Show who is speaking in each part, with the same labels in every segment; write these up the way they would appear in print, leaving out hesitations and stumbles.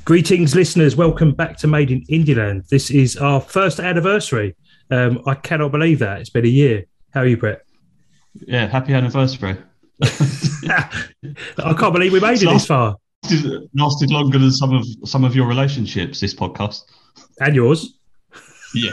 Speaker 1: Greetings, listeners. Welcome back to Made in Indieland. This is our first anniversary. I cannot believe that. It's been a year. How are you, Brett?
Speaker 2: Yeah, happy anniversary.
Speaker 1: I can't believe we made it this far.
Speaker 2: Lasted longer than some of your relationships, this podcast.
Speaker 1: And yours.
Speaker 2: Yeah.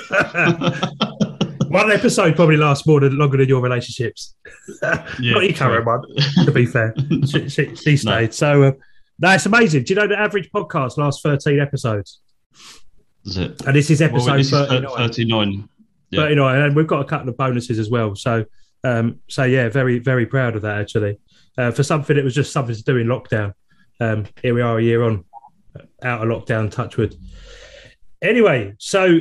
Speaker 1: One episode probably lasts longer than your relationships. Yeah, not your current one, to be fair. She stayed. No. So, it's amazing. Do you know the average podcast lasts 13 episodes?
Speaker 2: Is it?
Speaker 1: And this is episode
Speaker 2: this
Speaker 1: 39.
Speaker 2: Is 39. Yeah.
Speaker 1: 39, and we've got a couple of bonuses as well. So yeah, very, very proud of that, actually. For something that was just something to do in lockdown. Here we are a year on, out of lockdown, touch wood. Anyway, so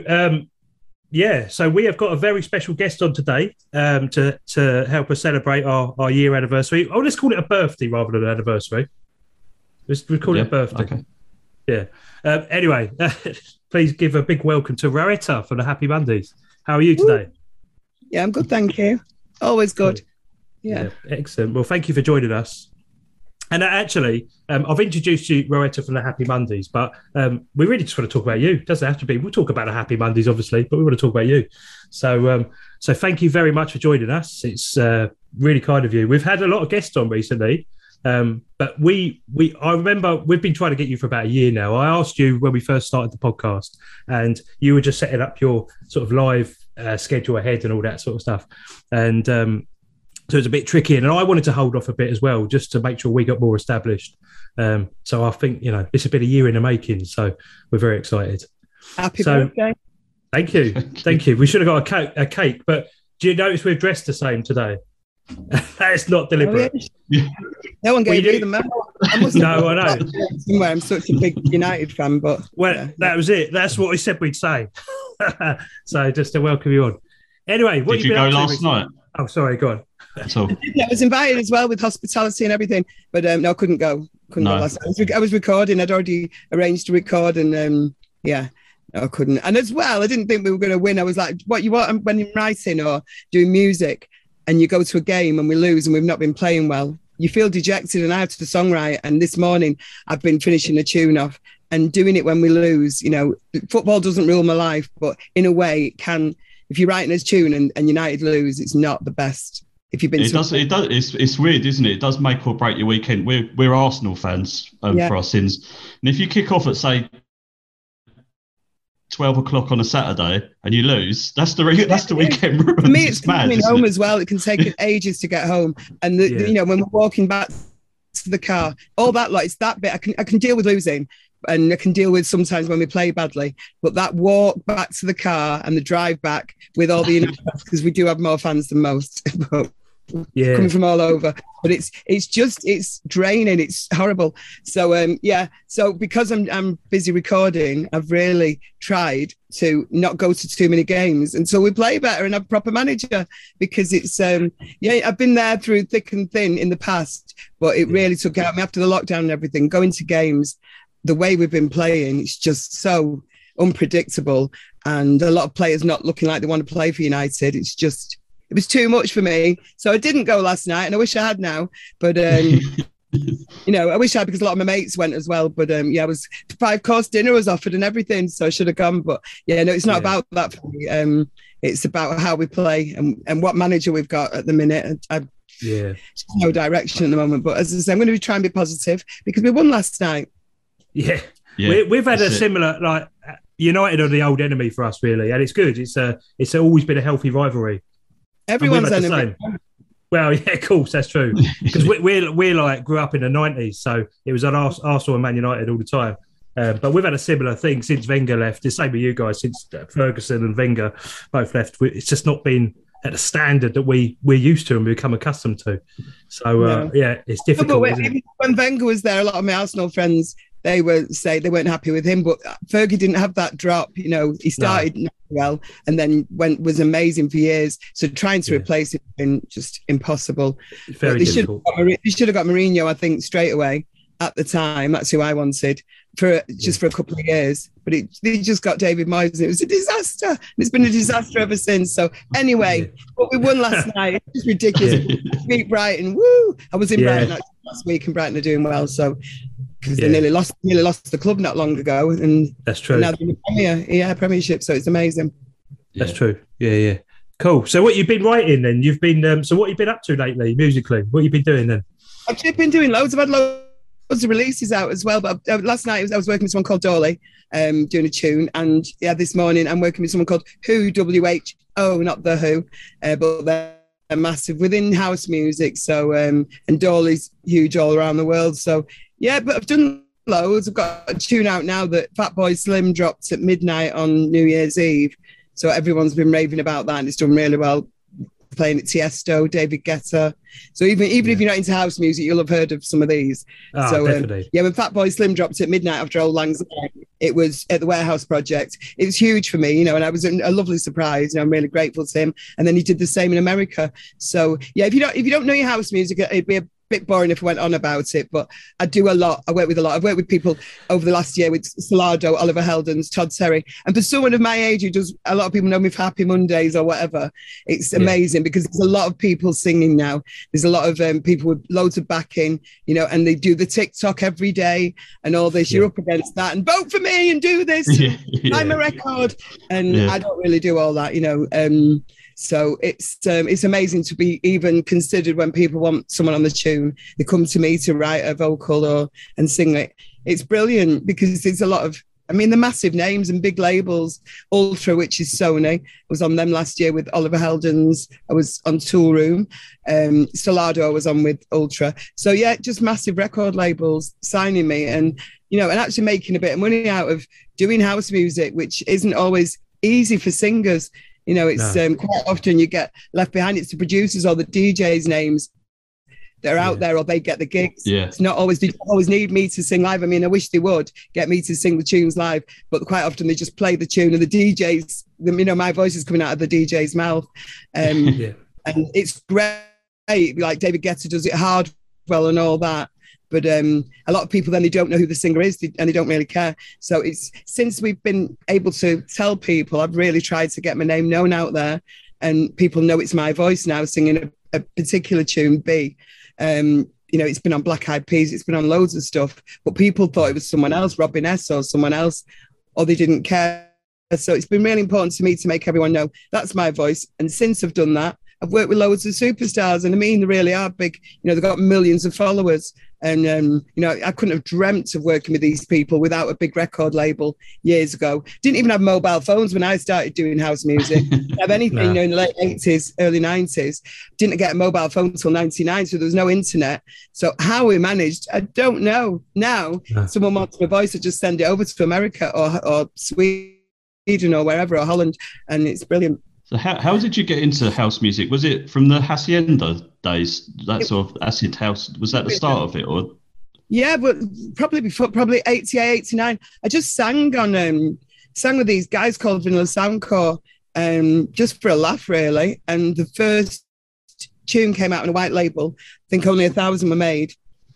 Speaker 1: we have got a very special guest on today to help us celebrate our year anniversary. Oh, let's call it a birthday rather than an anniversary. Let's call it a birthday. Okay. Yeah. Anyway, please give a big welcome to Rowetta from the Happy Mondays. How are you today?
Speaker 3: Yeah, I'm good, thank you. Always good. Yeah.
Speaker 1: Excellent. Well, thank you for joining us. And actually, I've introduced you, Rowetta, from the Happy Mondays, but we really just want to talk about you. It doesn't have to be. We'll talk about the Happy Mondays, obviously, but we want to talk about you. So thank you very much for joining us. It's really kind of you. We've had a lot of guests on recently, but I remember we've been trying to get you for about a year now. I asked you when we first started the podcast, and you were just setting up your sort of live schedule ahead and all that sort of stuff. And so it's a bit tricky, and I wanted to hold off a bit as well, just to make sure we got more established. So I think, this has been a year in the making, so we're very excited.
Speaker 3: Happy birthday.
Speaker 1: Thank you. Thank you. We should have got a cake, but do you notice we've dressed the same today? That is not deliberate.
Speaker 3: No one gave me the memo.
Speaker 1: No, I know.
Speaker 3: Somewhere I'm such a big United fan, but...
Speaker 1: Well, that was it. That's what we said we'd say. So just to welcome you on. Anyway, what
Speaker 2: did you go last night?
Speaker 1: Oh, sorry, go on.
Speaker 3: I was invited as well with hospitality and everything, but no, couldn't go. Couldn't go last night. I was recording. I'd already arranged to record, and no, I couldn't. And as well, I didn't think we were going to win. I was like, what you want when you're writing or doing music and you go to a game and we lose and we've not been playing well, you feel dejected and out of the songwriter. And this morning I've been finishing a tune off and doing it when we lose. Football doesn't rule my life, but in a way it can. If you're writing a tune and United lose, it's not the best. If you've been,
Speaker 2: it does. It's weird, isn't it? It does make or break your weekend. We're Arsenal fans for our sins, and if you kick off at say 12 o'clock on a Saturday and you lose, that's the weekend.
Speaker 3: For me, it's coming home as well. It can take ages to get home, and when we're walking back to the car, all that it's that bit. I can deal with losing. And I can deal with sometimes when we play badly, but that walk back to the car and the drive back with all the United, because we do have more fans than most, coming from all over. But it's draining. It's horrible. So So because I'm busy recording, I've really tried to not go to too many games until we play better and have a proper manager, because it's I've been there through thick and thin in the past, but it really took out me after the lockdown and everything. Going to games. The way we've been playing, it's just so unpredictable, and a lot of players not looking like they want to play for United. It was too much for me. So I didn't go last night, and I wish I had now. But, I wish I had, because a lot of my mates went as well. But, I was 5-course dinner was offered and everything, so I should have gone. But, it's not about that for me. It's about how we play and what manager we've got at the minute. No direction at the moment. But as I say, I'm going to try and be positive, because we won last night.
Speaker 1: Yeah. We've had a similar, United are the old enemy for us, really, and it's good. It's always been a healthy rivalry.
Speaker 3: Everyone's enemy.
Speaker 1: Well, yeah, of course, that's true, because we're grew up in the 90s, so it was on Arsenal and Man United all the time. But we've had a similar thing since Wenger left. The same with you guys, since Ferguson and Wenger both left. It's just not been at the standard that we're used to and we become accustomed to. So it's difficult.
Speaker 3: When Wenger was there, a lot of my Arsenal friends, they weren't happy with him, but Fergie didn't have that drop. He started well and then was amazing for years. So trying to replace him has been just impossible.
Speaker 1: Very difficult.
Speaker 3: They should have got Mourinho, I think, straight away at the time. That's who I wanted for a couple of years. But they just got David Moyes, and it was a disaster. And it's been a disaster ever since. So anyway, but we won last night. It's ridiculous. Beat Brighton. Woo! I was in Brighton last week, and Brighton are doing well. So because they nearly lost the club not long ago, and
Speaker 1: that's true.
Speaker 3: Now they're in the Premiership, so it's amazing.
Speaker 1: That's true. Yeah. Cool. So what you've been writing then? You've been so what you've been up to lately musically? What you've been doing then?
Speaker 3: I've been doing loads. I've had loads of releases out as well. But last night I was working with someone called Dolly, doing a tune, and this morning I'm working with someone called Who, WHO, not the Who, but they're massive within house music. So and Dolly's huge all around the world. So but I've done loads. I've got a tune out now that Fatboy Slim dropped at midnight on New Year's Eve. So everyone's been raving about that, and it's done really well. Playing at Tiesto, David Guetta. So even if you're not into house music, you'll have heard of some of these. So
Speaker 1: definitely.
Speaker 3: When Fatboy Slim dropped at midnight after Old Lang Syne, it was at the Warehouse Project. It was huge for me, and I was a lovely surprise. I'm really grateful to him. And then he did the same in America. So if you don't know your house music, it'd be a bit boring if I went on about it, but I do a lot. I work with a lot. I've worked with people over the last year with Solardo, Oliver Heldens, Todd Terry. And for someone of my age who does, a lot of people know me for Happy Mondays or whatever, it's amazing because there's a lot of people singing now. There's a lot of people with loads of backing, and they do the TikTok every day and all this. You're up against that and vote for me and do this. I'm a record. And I don't really do all that, So it's amazing to be even considered when people want someone on the tune. They come to me to write a vocal and sing it. It's brilliant because there's a lot of, the massive names and big labels. Ultra, which is Sony, I was on them last year with Oliver Heldens. I was on Tool Room. Solardo I was on with Ultra. So just massive record labels signing me and actually making a bit of money out of doing house music, which isn't always easy for singers. It's quite often you get left behind. It's the producers or the DJs' names that are out there, or they get the gigs. It's not always, they always need me to sing live. I wish they would get me to sing the tunes live, but quite often they just play the tune and the DJs, my voice is coming out of the DJ's mouth. And it's great. Like David Guetta does it hard well and all that. But a lot of people then they don't know who the singer is and they don't really care. So it's since we've been able to tell people, I've really tried to get my name known out there, and people know it's my voice now singing a particular tune. B, it's been on Black Eyed Peas, it's been on loads of stuff, but people thought it was someone else, Robin S or someone else, or they didn't care. So it's been really important to me to make everyone know that's my voice. And since I've done that, I've worked with loads of superstars, and they really are big. They've got millions of followers. And, I couldn't have dreamt of working with these people without a big record label years ago. Didn't even have mobile phones when I started doing house music. Didn't have anything in the late 80s, early 90s. Didn't get a mobile phone until 99, so there was no internet. So how we managed, I don't know. Now, someone wants my voice, I just send it over to America or Sweden or wherever, or Holland, and it's brilliant.
Speaker 2: So how did you get into house music? Was it from the Hacienda days, that sort of acid house? Was that the start of it? Or
Speaker 3: but probably 88, 89. I just sang with these guys called Vanilla Soundcore, just for a laugh, really. And the first tune came out on a white label. I think only 1,000 were made.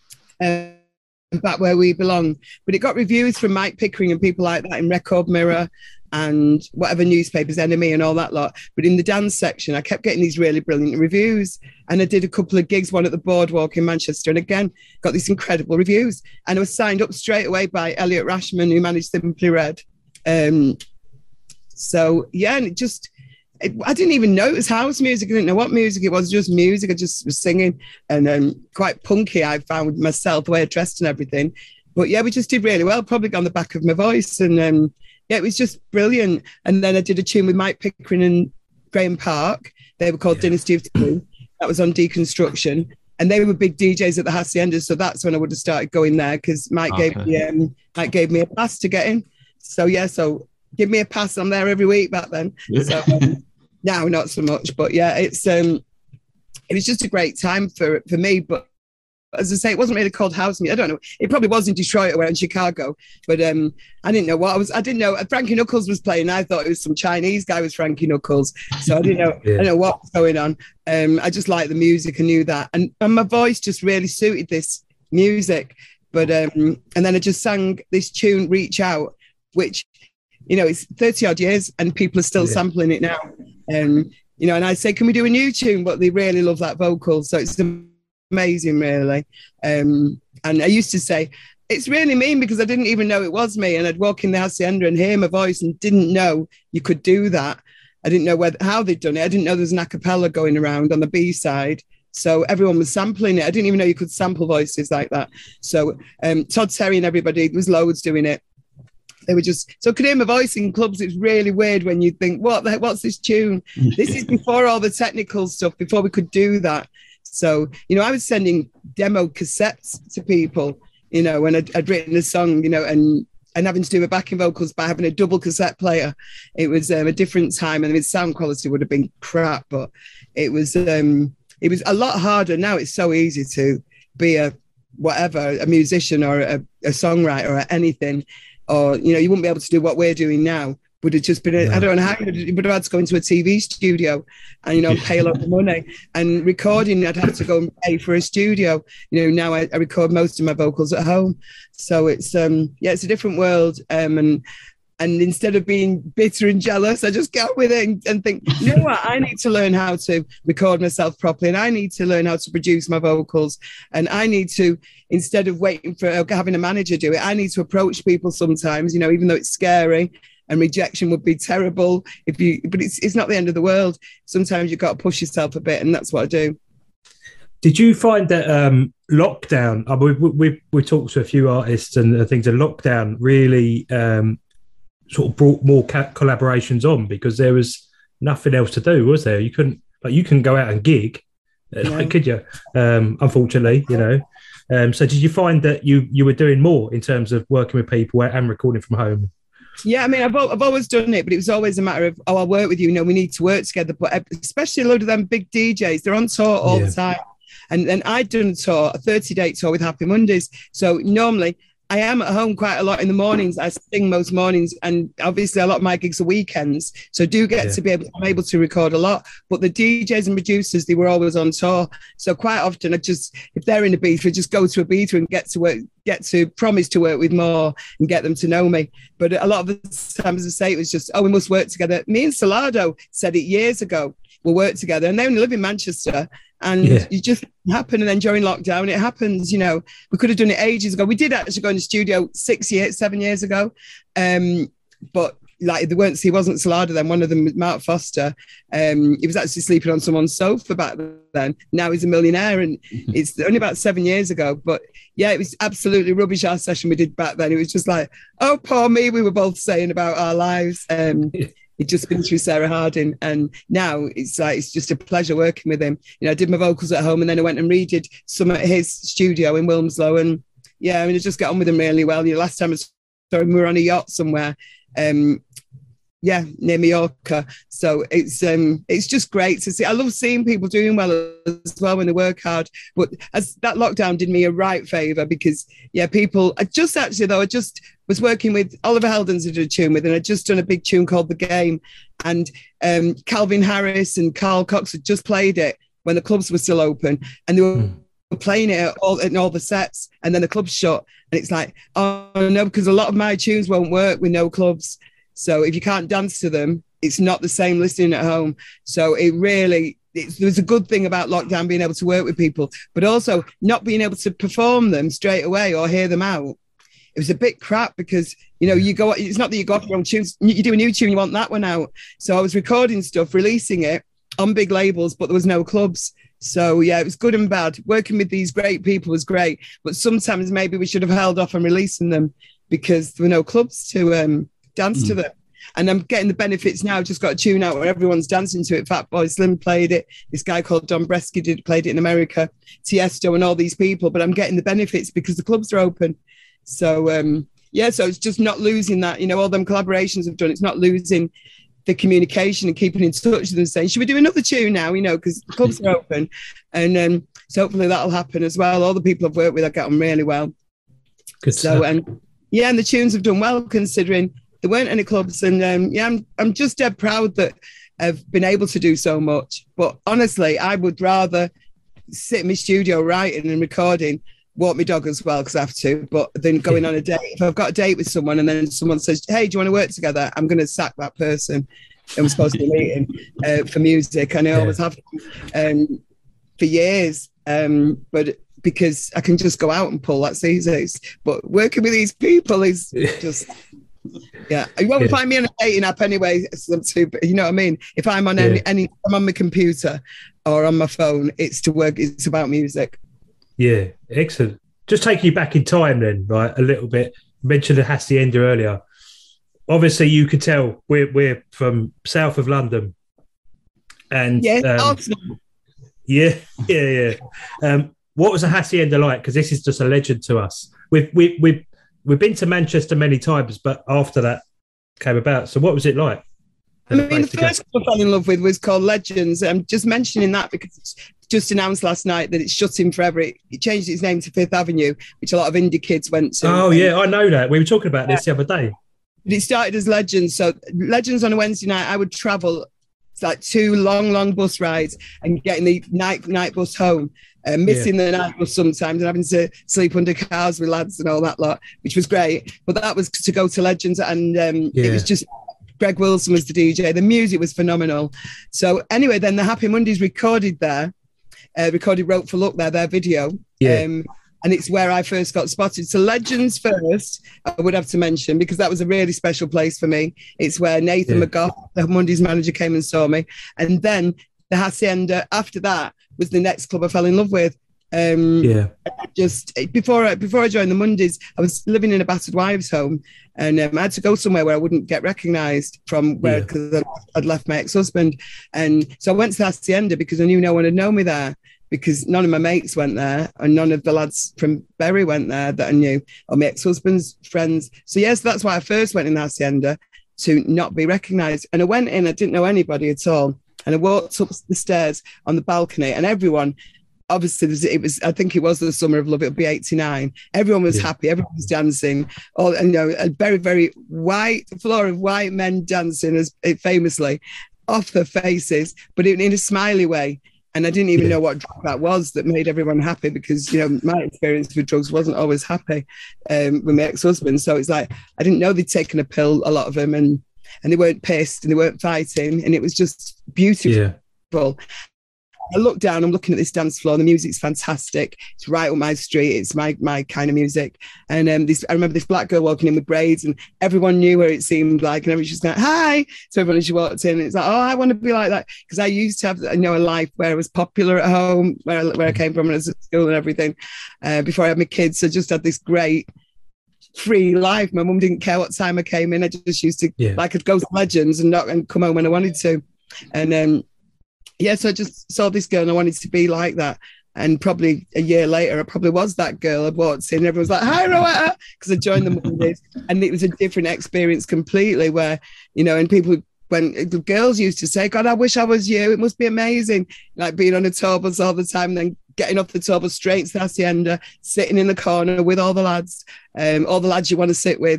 Speaker 3: Back Where We Belong. But it got reviews from Mike Pickering and people like that in Record Mirror and whatever newspapers, Enemy and all that lot. But in the dance section, I kept getting these really brilliant reviews. And I did a couple of gigs, one at the Boardwalk in Manchester, and again, got these incredible reviews. And I was signed up straight away by Elliot Rashman, who managed Simply Red. And it just, I didn't even know it was house music. I didn't know what music it was, just music. I just was singing, and quite punky, I found myself, the way I dressed and everything. But we just did really well, probably on the back of my voice. And it was just brilliant. And then I did a tune with Mike Pickering and Graham Park. They were called Dynasty of Two. That was on Deconstruction. And they were big DJs at the Hacienda. So that's when I would have started going there, because Mike gave me a pass to get in. So give me a pass. I'm there every week back then. So now not so much, but it's it was just a great time for me. But as I say, it wasn't really called house music. I don't know. It probably was in Detroit or in Chicago, but I didn't know what I was. I didn't know Frankie Knuckles was playing. I thought it was some Chinese guy was Frankie Knuckles, so I didn't know. I didn't know what was going on. I just liked the music. I knew that, and my voice just really suited this music. But and then I just sang this tune, "Reach Out," which it's 30 odd years, and people are still sampling it now. And I say, can we do a new tune? But they really love that vocal, so it's amazing, really. And I used to say, it's really mean because I didn't even know it was me. And I'd walk in the hacienda and hear my voice and didn't know you could do that. I didn't know how they'd done it. I didn't know there was an a cappella going around on the B side. So everyone was sampling it. I didn't even know you could sample voices like that. So Todd Terry and everybody, there was loads doing it. They were just, so I could hear my voice in clubs. It's really weird when you think, what the heck, what's this tune? This is before all the technical stuff, before we could do that. So, I was sending demo cassettes to people, when I'd written a song, and having to do the backing vocals by having a double cassette player. It was a different time, and the sound quality would have been crap, but it was a lot harder. Now it's so easy to be a musician or a songwriter or anything. Or, you wouldn't be able to do what we're doing now. Would have just been, I don't know how you would have had to go into a TV studio and, pay a lot of money. And recording, I'd have to go and pay for a studio. Now I record most of my vocals at home. So it's, it's a different world. And instead of being bitter and jealous, I just get on with it and think, you know what, I need to learn how to record myself properly, and I need to learn how to produce my vocals. And I need to, instead of waiting for having a manager do it, I need to approach people sometimes, even though it's scary and rejection would be terrible but it's not the end of the world. Sometimes you've got to push yourself a bit, and that's what I do.
Speaker 1: Did you find that lockdown, we talked to a few artists and things, and lockdown really sort of brought more collaborations on, because there was nothing else to do, was there? You couldn't go out and gig, could you? Unfortunately, so did you find that you were doing more in terms of working with people and recording from home?
Speaker 3: Yeah, I mean, I've always done it, but it was always a matter of, I'll work with you, we need to work together. But especially a load of them big DJs, they're on tour all the time. And I'd done a 30-date tour with Happy Mondays. So normally I am at home quite a lot in the mornings. I sing most mornings, and obviously a lot of my gigs are weekends. So I do get to I'm able to record a lot. But the DJs and producers, they were always on tour. So quite often if they're in Ibiza, I just go to Ibiza and get to promise to work with more and get them to know me. But a lot of the times, as I say, it was just, we must work together. Me and Salado said it years ago, we'll work together. And they only live in Manchester. And it just happened. And then during lockdown, it happens. We could have done it ages ago. We did actually go in the studio 7 years ago. But he wasn't Salado then. One of them was Mark Foster. He was actually sleeping on someone's sofa back then. Now he's a millionaire, and it's only about 7 years ago. But yeah, it was absolutely rubbish, our session we did back then. It was just like, oh, poor me, we were both saying about our lives. He'd just been through Sarah Harding, and now it's just a pleasure working with him. I did my vocals at home, and then I went and redid some at his studio in Wilmslow, and I just got on with him really well. Last time I saw him, we were on a yacht somewhere, near Mallorca. So it's just great to see. I love seeing people doing well as well when they work hard. But as that lockdown did me a right favour, because people. I just was working with Oliver Heldens, I did a tune with, and I'd just done a big tune called The Game. And Calvin Harris and Carl Cox had just played it when the clubs were still open, and they were playing it in all the sets, and then the clubs shut. And it's like, oh no, because a lot of my tunes won't work with no clubs. So if you can't dance to them, it's not the same listening at home. So there was a good thing about lockdown, being able to work with people, but also not being able to perform them straight away or hear them out. It was a bit crap because, it's not that you got your own tunes. You do a new tune, you want that one out. So I was recording stuff, releasing it on big labels, but there was no clubs. So it was good and bad. Working with these great people was great, but sometimes maybe we should have held off on releasing them because there were no clubs to dance to them. And I'm getting the benefits now. Just got a tune out where everyone's dancing to it. Fatboy Slim played it. This guy called Don Bresky played it in America. Tiesto and all these people. But I'm getting the benefits because the clubs are open. So, so it's just not losing that. All them collaborations I've done, it's not losing the communication and keeping in touch with them, saying, should we do another tune now? Because the clubs are open. And so hopefully that'll happen as well. All the people I've worked with, I get on really well.
Speaker 1: Good stuff.
Speaker 3: And the tunes have done well considering there weren't any clubs. And I'm just dead proud that I've been able to do so much. But honestly, I would rather sit in my studio writing and recording, walk my dog as well because I have to, but then going on a date. If I've got a date with someone and then someone says, hey, do you want to work together? I'm going to sack that person. I'm supposed to be meeting for music, and I always have for years. But because I can just go out and pull. That's easy. But working with these people is just, yeah. You won't find me on a dating app anyway. You know what I mean? If I'm on I'm on my computer or on my phone, it's to work. It's about music.
Speaker 1: Yeah, excellent. Just taking you back in time then, right, a little bit. You mentioned the Hacienda earlier. Obviously, you could tell we're from south of London. And what was the Hacienda like? Because this is just a legend to us. We've been to Manchester many times, but after that came about. So what was it like?
Speaker 3: I mean, the first one I fell in love with was called Legends. I'm just mentioning that because it's just announced last night that it's shutting forever. It changed its name to Fifth Avenue, which a lot of indie kids went to.
Speaker 1: Oh, yeah, I know that. We were talking about this the other day.
Speaker 3: It started as Legends. So Legends on a Wednesday night, I would travel. It's like 2 long bus rides and getting the night bus home, missing the night bus sometimes and having to sleep under cars with lads and all that lot, which was great. But that was to go to Legends, and it was just Greg Wilson was the DJ. The music was phenomenal. So anyway, then the Happy Mondays recorded there, Wrote for Luck there, their video. And it's where I first got spotted. So Legends first, I would have to mention, because that was a really special place for me. It's where Nathan McGough, the Mondays manager, came and saw me. And then the Hacienda, after that, was the next club I fell in love with. Just before I joined the Mondays, I was living in a battered wives' home, and I had to go somewhere where I wouldn't get recognised from where, because I'd left my ex-husband. And so I went to the Hacienda because I knew no one had known me there, because none of my mates went there and none of the lads from Bury went there that I knew, or my ex-husband's friends. So yes, that's why I first went in the Hacienda, to not be recognised. And I went in, I didn't know anybody at all. And I walked up the stairs on the balcony, and everyone, obviously I think it was the summer of love, it'll be 89. Everyone was happy, everyone was dancing. A very, very white floor of white men dancing, as famously, off their faces, but in a smiley way. And I didn't even know what drug that was that made everyone happy, because, my experience with drugs wasn't always happy with my ex-husband. So it's like, I didn't know they'd taken a pill, a lot of them, and they weren't pissed and they weren't fighting. And it was just beautiful. Yeah. I look down, I'm looking at this dance floor, the music's fantastic. It's right up my street. It's my kind of music. And I remember this black girl walking in with braids, and everyone knew her, it seemed like, and everyone was just like, hi. So everyone, as she walked in, it's like, oh, I want to be like that. Because I used to have, a life where I was popular at home, where I came from, and I was at school and everything, before I had my kids. So I just had this great free life. My mum didn't care what time I came in. I just used to, I'd go to Legends and come home when I wanted to. And so I just saw this girl and I wanted to be like that. And probably a year later, I probably was that girl. I walked in and everyone was like, hi, Rowetta, because I joined the Mondays. And it was a different experience completely, where, and people, when the girls used to say, God, I wish I was you. It must be amazing. Like being on a tour bus all the time, and then getting off the tour bus straight to the Hacienda, sitting in the corner with all the lads you want to sit with,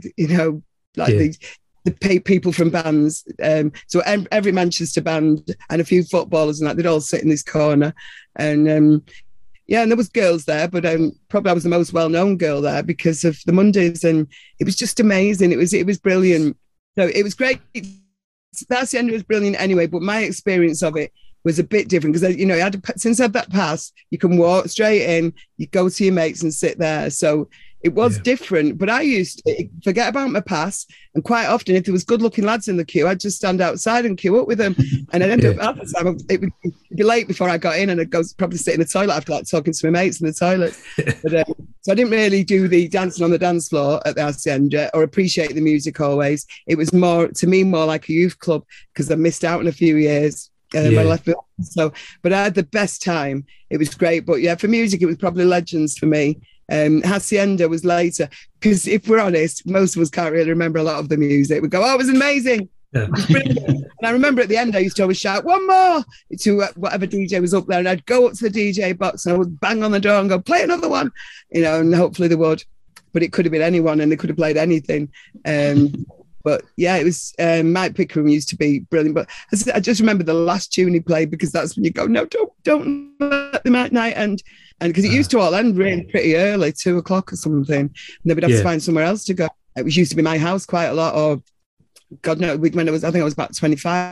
Speaker 3: the people from bands. So every Manchester band and a few footballers and that, they'd all sit in this corner. And and there was girls there, but probably I was the most well-known girl there because of the Mondays, and it was just amazing. It was brilliant. So it was great. That's the end. It was brilliant anyway, but my experience of it was a bit different because, since I had that pass, you can walk straight in, you go to your mates and sit there. So it was different, but I used to forget about my pass. And quite often, if there was good-looking lads in the queue, I'd just stand outside and queue up with them. And I'd end up, half the time, it would be late before I got in, and I'd go probably sit in the toilet after talking to my mates in the toilet. But, so I didn't really do the dancing on the dance floor at the Hacienda or appreciate the music always. It was more like a youth club, because I missed out in a few years. I left it. So, but I had the best time. It was great. But for music, it was probably Legends for me. Hacienda was later, because if we're honest, most of us can't really remember a lot of the music. We go, oh, it was amazing. It was brilliant. And I remember at the end, I used to always shout, one more, to whatever DJ was up there. And I'd go up to the DJ box and I would bang on the door and go, play another one, and hopefully they would. But it could have been anyone, and they could have played anything. But it was Mike Pickering used to be brilliant. But I just remember the last tune he played, because that's when you go, no, don't let the night end. And because it used to all end really pretty early, 2:00 or something. And then we'd have to find somewhere else to go. It used to be my house quite a lot, or God knows, I think I was about 25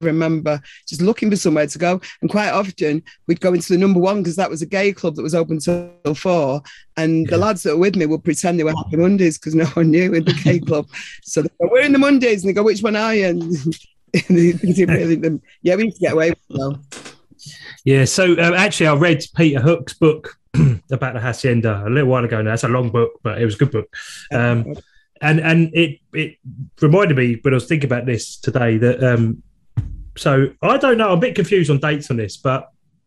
Speaker 3: remember just looking for somewhere to go. And quite often we'd go into the number one because that was a gay club that was open till 4. And the lads that were with me would pretend they were Happy Mondays because no one knew in the gay club. So they go, we're in the Mondays. And they go, which one are you? And we used to get away with it though.
Speaker 1: Yeah, so actually I read Peter Hook's book about the Hacienda a little while ago now. It's a long book, but it was a good book. And it reminded me when I was thinking about this today that so I don't know, I'm a bit confused on dates on this, but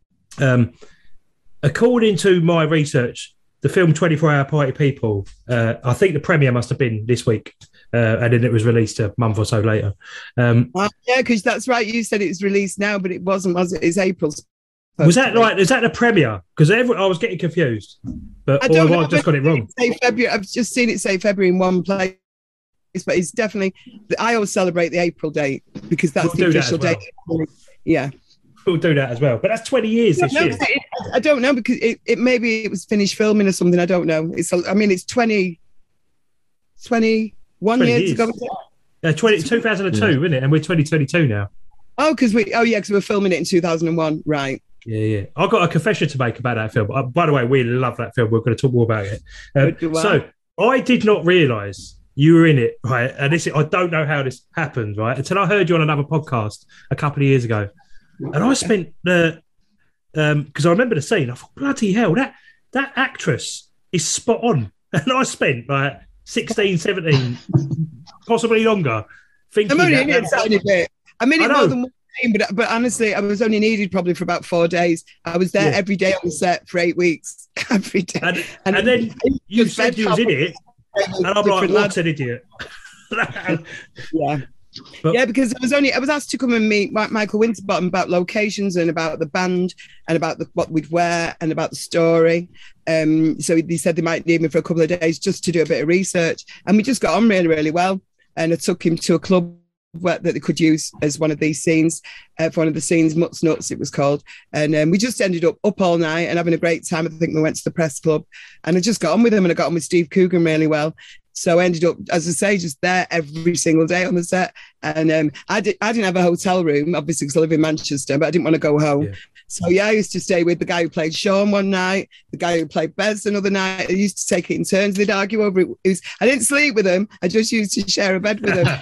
Speaker 1: according to my research, the film 24 Hour Party People, I think the premiere must have been this week, and then it was released a month or so later.
Speaker 3: Yeah, because that's right. You said it was released now, but it wasn't, was it? It's April's.
Speaker 1: Was that right? Is that the premiere? Because I was getting confused, but I just got it wrong.
Speaker 3: February. I've just seen it say February in one place, but it's definitely. I always celebrate the April date because that's the official date. Yeah,
Speaker 1: we'll do that as well. But that's 20 years this year.
Speaker 3: I don't know because it maybe it was finished filming or something. I don't know. It's 21 years ago.
Speaker 1: 2002, isn't it? And we're 2022 now.
Speaker 3: Oh, because we were filming it in 2001, right?
Speaker 1: Yeah. I've got a confession to make about that film. By the way, we love that film. We're going to talk more about it. So I did not realise you were in it, right? And I don't know how this happened, right? Until I heard you on another podcast a couple of years ago. And I spent because I remember the scene. I thought, bloody hell, that actress is spot on. And I spent like 16, 17, possibly longer, thinking.
Speaker 3: I'm only in it a tiny bit. I mean, it more than one time, but honestly, I was only needed probably for about 4 days. I was there every day on the set for 8 weeks, every day.
Speaker 1: And then you said you was in it, and I'm like, what's an idiot?
Speaker 3: Yeah. Because I was asked to come and meet Michael Winterbottom about locations and about the band and about what we'd wear and about the story. So they said they might need me for a couple of days just to do a bit of research. And we just got on really, really well. And I took him to a club that they could use as one of these scenes, for one of the scenes, Mutts Nuts it was called. And we just ended up all night and having a great time. I think we went to the press club and I just got on with him and I got on with Steve Coogan really well. So I ended up, as I say, just there every single day on the set. And I didn't have a hotel room, obviously, because I live in Manchester, but I didn't want to go home. Yeah. So, I used to stay with the guy who played Sean one night, the guy who played Bez another night. I used to take it in turns. They'd argue over it. I didn't sleep with them. I just used to share a bed with them.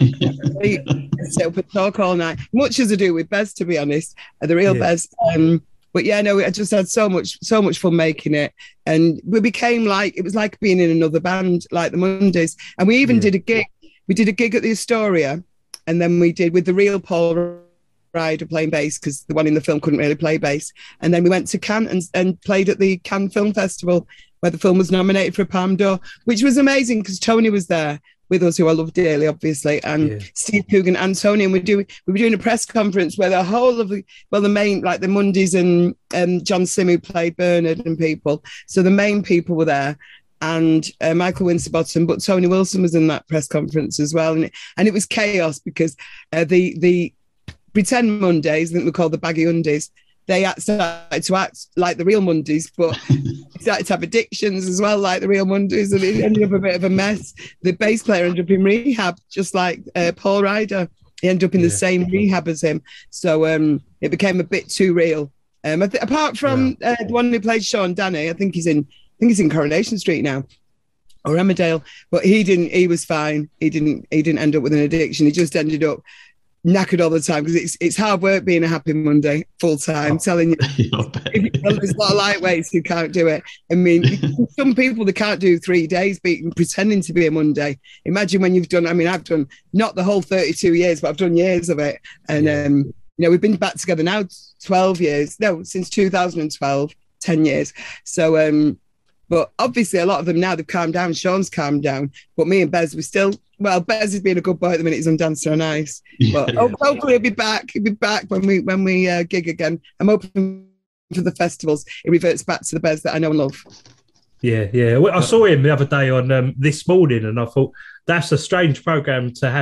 Speaker 3: Sit up and talk all night, much as I do with Bez, to be honest, the real Bez. But I just had so much fun making it. And we became it was like being in another band, like the Mondays. And we even did a gig. We did a gig at the Astoria. And then we did with the real Paul Ryder playing bass, because the one in the film couldn't really play bass. And then we went to Cannes and played at the Cannes Film Festival, where the film was nominated for a Palme d'Or, which was amazing because Tony was there with us, who I love dearly, obviously, and Steve Coogan and Tony. And we were doing a press conference where the whole of the main, like the Mondays and John Sim, who played Bernard and people. So the main people were there. And Michael Winterbottom, but Tony Wilson was in that press conference as well. And it was chaos because the pretend Mondays, I think we call the baggy undies, they started to act like the real Mondays, but started to have addictions as well, like the real Mondays, and it ended up a bit of a mess. The bass player ended up in rehab, just like Paul Ryder. He ended up in the same rehab as him. So it became a bit too real. Apart from the one who played Sean, Danny, I think he's in Coronation Street now, or Emmerdale, but he was fine. He didn't end up with an addiction. He just ended up knackered all the time, because it's hard work being a Happy Monday full time. Telling you, there's a lot of lightweights who can't do it. I mean, some people, they can't do 3 days pretending to be a Monday. Imagine when you've done. I mean, I've done not the whole 32 years, but I've done years of it. And we've been back together now 12 years. No, since 2012, 10 years. So but obviously a lot of them now, they've calmed down. Sean's calmed down, but me and Bez, we still. Well, Bez is being a good boy at the minute. He's on Dancer on Ice. But hopefully he'll be back. He'll be back when we gig again. I'm open for the festivals. It reverts back to the Bez that I know and love.
Speaker 1: Yeah. Well, I saw him the other day on This Morning, and I thought that's a strange program to have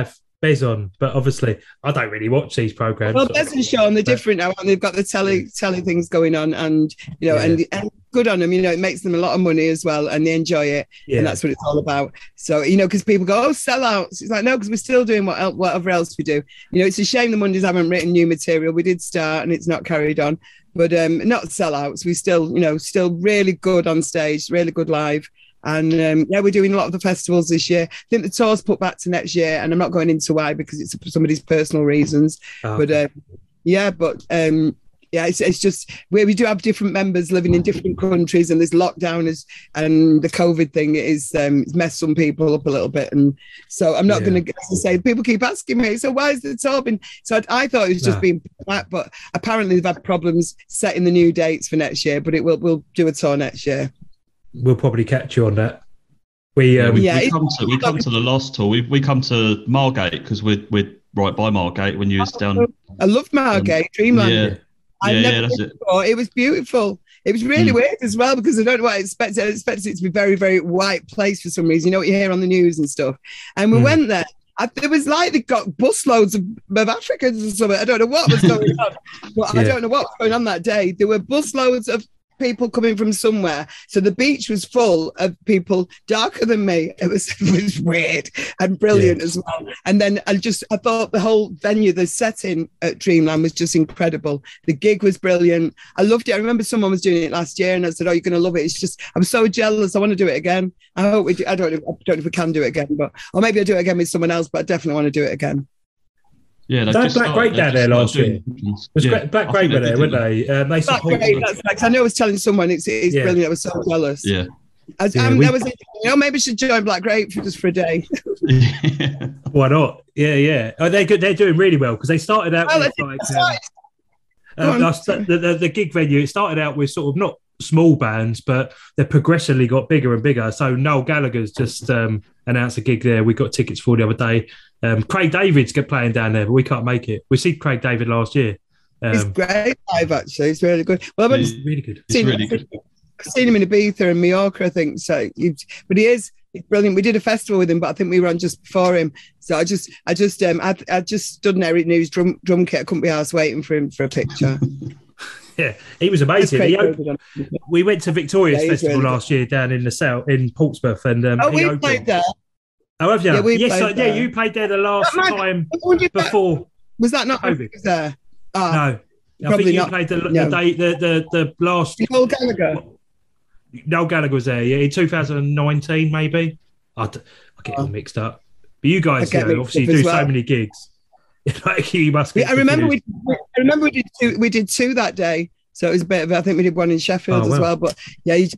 Speaker 1: Bez on, but obviously I don't really watch these programs.
Speaker 3: Well, Bez and Sean, they're different now, and they've got the telly things going on, and and good on them. It makes them a lot of money as well, and they enjoy it, and that's what it's all about. So because people go, sellouts. It's like, no, because we're still doing whatever else we do. It's a shame the Mondays haven't written new material. We did start, and it's not carried on, but not sellouts. We still, still really good on stage, really good live. And we're doing a lot of the festivals this year. I think the tour's put back to next year, and I'm not going into why because it's for somebody's personal reasons. Okay. But it's just we do have different members living in different countries, and this lockdown and the COVID thing is messed some people up a little bit. And so I'm not going to say, people keep asking me, so why is the tour been? So I thought it was just being back, but apparently they've had problems setting the new dates for next year. But we'll do a tour next year.
Speaker 1: We'll probably catch you on that. We come
Speaker 2: to the last tour. We come to Margate because we're right by Margate when you was down.
Speaker 3: I loved Margate, Dreamland. I've never been before. It was beautiful. It was really weird as well because I don't know what I expected. I expected it to be very, very white place for some reason. What you hear on the news and stuff. And we went there. It was like they got busloads of Africans or something. I don't know what was going on. But I don't know what was going on that day. There were busloads of people coming from somewhere, so the beach was full of people darker than me. It was weird and brilliant as well. And then I thought the whole venue, the setting at Dreamland was just incredible. The gig was brilliant. I loved it. I remember someone was doing it last year, and I said, "Oh, you're going to love it." It's just I'm so jealous. I want to do it again. I hope we do. I don't know if we can do it again, or maybe I'll do it again with someone else. But I definitely want to do it again.
Speaker 2: Yeah,
Speaker 1: Black Great down there last year. Black Great were there, weren't they? They supported.
Speaker 3: I know I was telling someone it's brilliant. I was so jealous.
Speaker 2: Yeah.
Speaker 3: Maybe I should join Black Great just for a day.
Speaker 1: Why not? Yeah. Oh, they're good. They're doing really well because they started out with the gig venue. It started out with sort of not small bands, but they progressively got bigger and bigger. So Noel Gallagher's just announced a gig there. We got tickets for the other day. Craig David's playing down there, but we can't make it. We see Craig David last year.
Speaker 3: He's great live, actually. He's really good. Well,
Speaker 1: he's really good.
Speaker 3: I've seen him in Ibiza and Mallorca, I think. So, but he's brilliant. We did a festival with him, but I think we were on just before him. So I just stood there eating his drum kit. I couldn't be arsed waiting for him for a picture.
Speaker 1: Yeah, he was amazing. We went to Victoria's Festival last year down in the south in Portsmouth, and
Speaker 3: we played there.
Speaker 1: Oh, have you?
Speaker 3: Yeah,
Speaker 1: you played there the last time before.
Speaker 3: Was that not
Speaker 1: COVID?
Speaker 3: There?
Speaker 1: No, I think you played the last.
Speaker 3: Noel Gallagher.
Speaker 1: Noel Gallagher was there, in 2019 maybe. I get all mixed up. But you guys, obviously do so many gigs. Like you must.
Speaker 3: I remember we did two that day, so it was a bit of. I think we did one in Sheffield as well. But yeah, you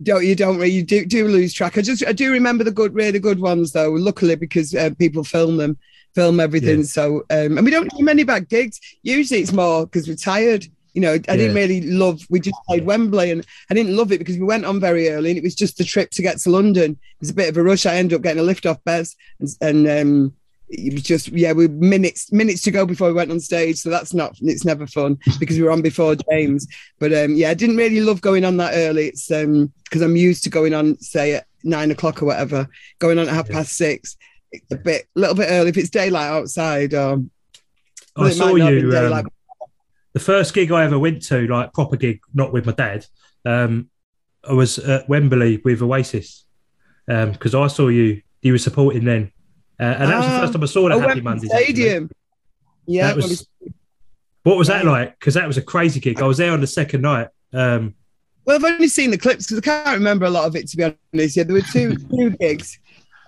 Speaker 3: do lose track. I do remember the really good ones though. Luckily, because people film everything. Yeah. So and we don't do many bad gigs. Usually, it's more because we're tired. I didn't really love. We just played Wembley, and I didn't love it because we went on very early, and it was just the trip to get to London. It was a bit of a rush. I ended up getting a lift off Bez, and it was just we minutes to go before we went on stage, so it's never fun because we were on before James. But I didn't really love going on that early. It's because I'm used to going on say at 9 o'clock or whatever. Going on at 6:30, it's a little bit early if it's daylight outside.
Speaker 1: I saw you. The first gig I ever went to, like proper gig, not with my dad, I was at Wembley with Oasis because I saw you were supporting then. And that was the first time I saw the Happy Mondays.
Speaker 3: Stadium.
Speaker 1: Actually. Yeah. What was that like? Because that was a crazy gig. I was there on the second night.
Speaker 3: Well, I've only seen the clips because I can't remember a lot of it, to be honest. Yeah, there were two gigs.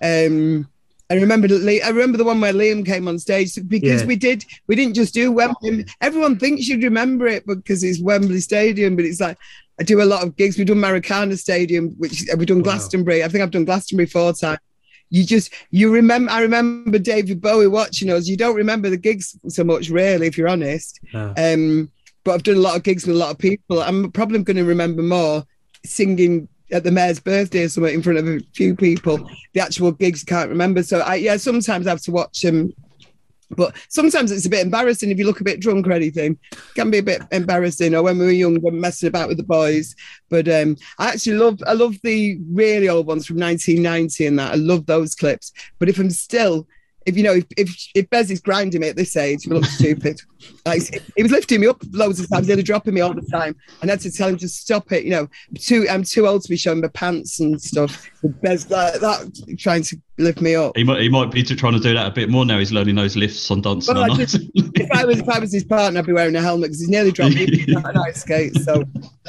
Speaker 3: I remember the one where Liam came on stage because we didn't just do Wembley. Everyone thinks you'd remember it because it's Wembley Stadium, but it's like I do a lot of gigs. We've done Maracana Stadium, which we've done Glastonbury. I think I've done Glastonbury 4 times. You remember. I remember David Bowie watching us. You don't remember the gigs so much, really, if you're honest. But I've done a lot of gigs with a lot of people. I'm probably going to remember more singing at the mayor's birthday or something in front of a few people. The actual gigs I can't remember. So sometimes I have to watch them. But sometimes it's a bit embarrassing if you look a bit drunk or anything. It can be a bit embarrassing. Or when we were young, we're messing about with the boys. But I actually love the really old ones from 1990 and that. I love those clips. But if I'm still if Bez is grinding me at this age, he looks stupid. Like, he was lifting me up loads of times, nearly dropping me all the time, and I had to tell him to stop it. I'm too old to be showing my pants and stuff. Bez like that, trying to lift me up.
Speaker 2: He might be trying to do that a bit more now. He's learning those lifts on dancing.
Speaker 3: Well, if I was his partner, I'd be wearing a helmet because he's nearly dropped me. He's not an ice skate, so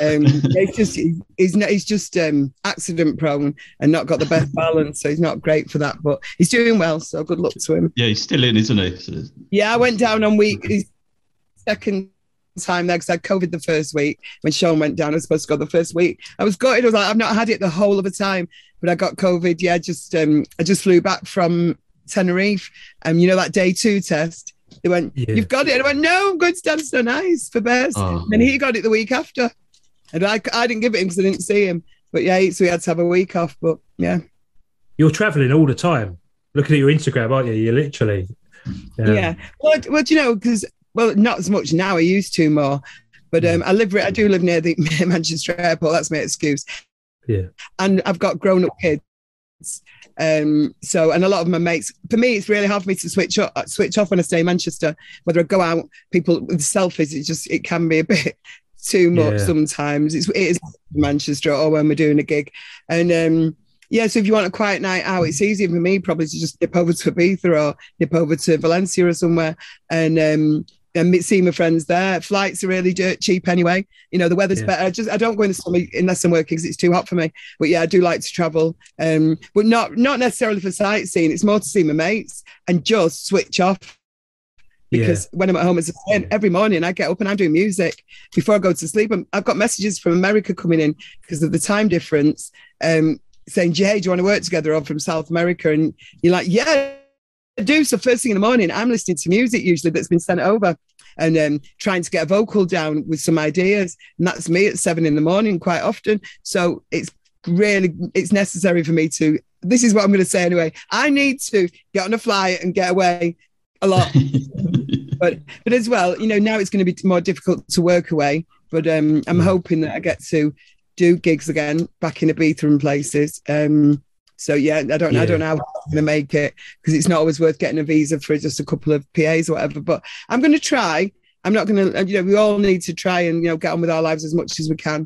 Speaker 3: he's just accident prone and not got the best balance, so he's not great for that. But he's doing well, so good luck to him.
Speaker 2: Yeah, he's still in, isn't he? So...
Speaker 3: Yeah, I went down on second time there because I had COVID the first week. When Sean went down, I was supposed to go the first week. I was gutted. I was like, I've not had it the whole of the time, but I got COVID. Yeah, I just flew back from Tenerife. That day 2 test. They went, You've got it. And I went, no, I'm going to dance on ice for Bez. And he got it the week after. And I didn't give it him because I didn't see him. But yeah, so we had to have a week off. But yeah. You're
Speaker 1: traveling all the time. Looking at your Instagram, aren't you? You're literally.
Speaker 3: Yeah. Well, because not as much now. I used to more. But I do live near the Manchester Airport. That's my excuse.
Speaker 1: Yeah.
Speaker 3: And I've got grown-up kids. And a lot of my mates, for me, it's really hard for me to switch off when I stay in Manchester. Whether I go out, people with selfies, it can be a bit too much sometimes. It is Manchester or when we're doing a gig. And so if you want a quiet night out, it's easier for me probably to just nip over to Ibiza or nip over to Valencia or somewhere and see my friends there. Flights are really dirt cheap anyway. The weather's better. I don't go in the summer unless I'm working because it's too hot for me. But yeah, I do like to travel. But not necessarily for sightseeing. It's more to see my mates and just switch off. Because when I'm at home, as I say, every morning I get up and I'm doing music before I go to sleep. I've got messages from America coming in because of the time difference, saying, "Jay, do you want to work together?" Or from South America, and you're like, "Yeah, I do." So first thing in the morning, I'm listening to music usually that's been sent over, and trying to get a vocal down with some ideas, and that's me at 7 a.m. quite often. So it's necessary for me to. This is what I'm going to say anyway. I need to get on a flight and get away a lot. but as well, now it's going to be more difficult to work away. But I'm hoping that I get to do gigs again back in Ibiza and places. So yeah, I don't know how I'm going to make it because it's not always worth getting a visa for just a couple of PAs or whatever. But I'm going to try. I'm not going to. We all need to try and get on with our lives as much as we can.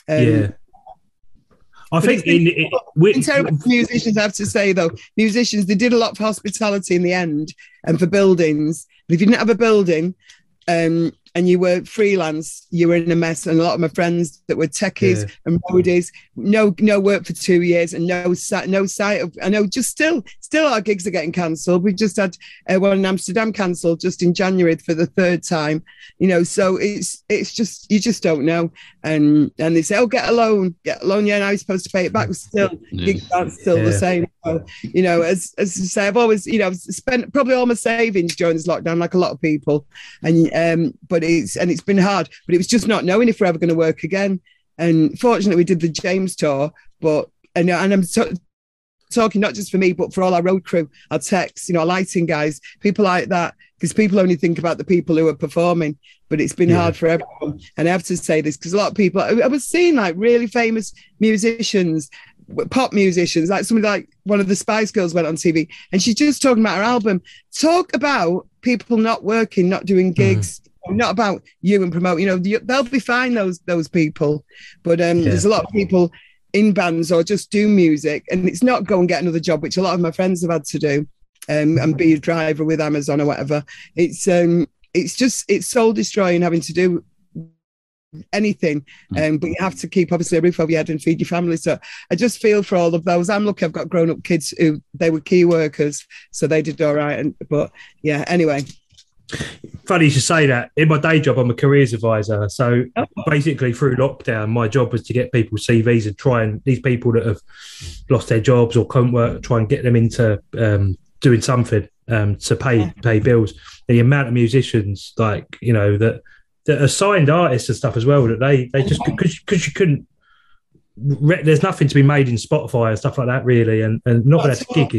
Speaker 1: I think
Speaker 3: in terms of musicians, I have to say though, musicians, they did a lot for hospitality in the end and for buildings. But if you didn't have a building, and you were freelance, you were in a mess. And a lot of my friends that were techies and roadies, no work for 2 years and no sight of. I know, just still our gigs are getting cancelled. We just had one in Amsterdam cancelled just in January for the 3rd time. So it's just you just don't know. And they say, "Oh, get a loan." Yeah, now you're supposed to pay it back. But still, gigs aren't still the same. So, as I say, I've always spent probably all my savings during this lockdown, like a lot of people, and but it's been hard. But it was just not knowing if we're ever going to work again. And fortunately, we did the James tour. But and I'm talking not just for me, but for all our road crew, our techs, our lighting guys, people like that. Because people only think about the people who are performing, but it's been hard for everyone. And I have to say this because a lot of people, I was seeing like really famous musicians, pop musicians, like somebody like one of the Spice Girls went on TV and she's just talking about her album. Talk about people not working, not doing gigs, not about you and promote. They'll be fine, those people. But there's a lot of people in bands or just do music and it's not go and get another job, which a lot of my friends have had to do. And be a driver with Amazon or whatever. It's soul destroying having to do anything. But you have to keep obviously a roof over your head and feed your family. So I just feel for all of those. I'm lucky I've got grown-up kids who they were key workers, so they did all right. But yeah, anyway.
Speaker 1: Funny you should say that. In my day job, I'm a careers advisor. So basically through lockdown, my job was to get people CVs and try and these people that have lost their jobs or can't work, try and get them into doing something to pay bills. The amount of musicians that are signed artists and stuff as well that they just because you couldn't. There's nothing to be made in Spotify and stuff like that really, and not that gig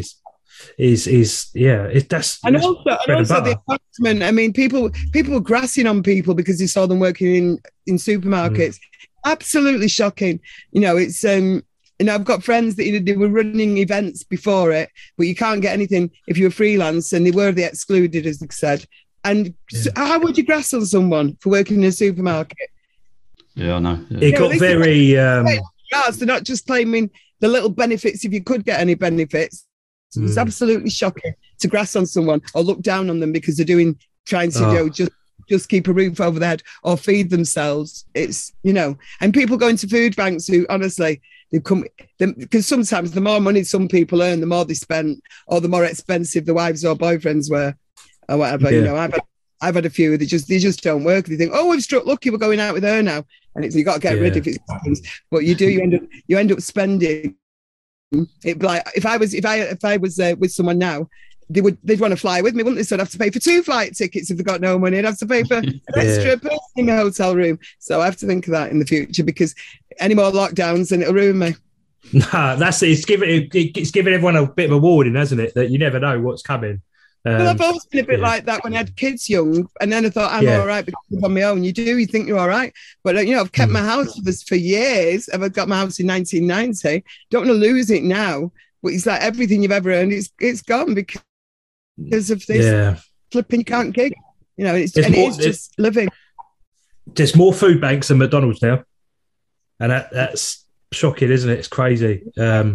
Speaker 1: that's
Speaker 3: and also the announcement. I mean, people were grassing on people because they saw them working in supermarkets. Absolutely shocking. It's And I've got friends that they were running events before it, but you can't get anything if you're freelance, and they were the excluded, as they said. And so how would you grass on someone for working in a supermarket?
Speaker 2: Yeah, I know. Yeah.
Speaker 1: It got very...
Speaker 3: They're not just claiming the little benefits, if you could get any benefits. It's absolutely shocking to grass on someone or look down on them because they're trying to just keep a roof over their head or feed themselves. It's, and people going to food banks who, honestly, because sometimes the more money some people earn, the more they spend, or the more expensive the wives or boyfriends were, or whatever. Yeah. I've had a few. They just don't work. They think, oh, we've struck lucky. We're going out with her now, and you got to get rid of it. But you end up spending. It like if I was with someone now, they'd want to fly with me, wouldn't they? So I'd have to pay for 2 flight tickets if they've got no money. I'd have to pay for an extra person in the hotel room. So I have to think of that in the future, because any more lockdowns and it'll ruin me.
Speaker 1: Nah, that's it. It's giving everyone a bit of a warning, hasn't it? That you never know what's coming.
Speaker 3: Well, I've always been a bit like that when I had kids young, and then I thought I'm all right because I'm on my own. You think you're all right, but I've kept my house for years. I've got my house in 1990. Don't want to lose it now, but it's like everything you've ever earned, it's gone because of this flipping you can't gig. It's just living.
Speaker 1: There's more food banks than McDonald's now, and that's shocking, isn't it? It's crazy.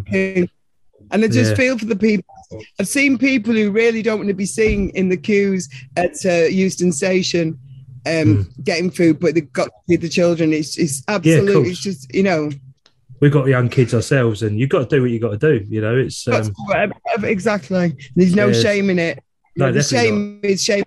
Speaker 3: And I just feel for the people. I've seen people who really don't want to be seen in the queues at Euston Station getting food, but they've got to feed the children. It's absolutely, it's just,
Speaker 1: We've got young kids ourselves, and you've got to do what you've got to do. It's
Speaker 3: exactly. There's no shame in it.
Speaker 1: No,
Speaker 3: the shame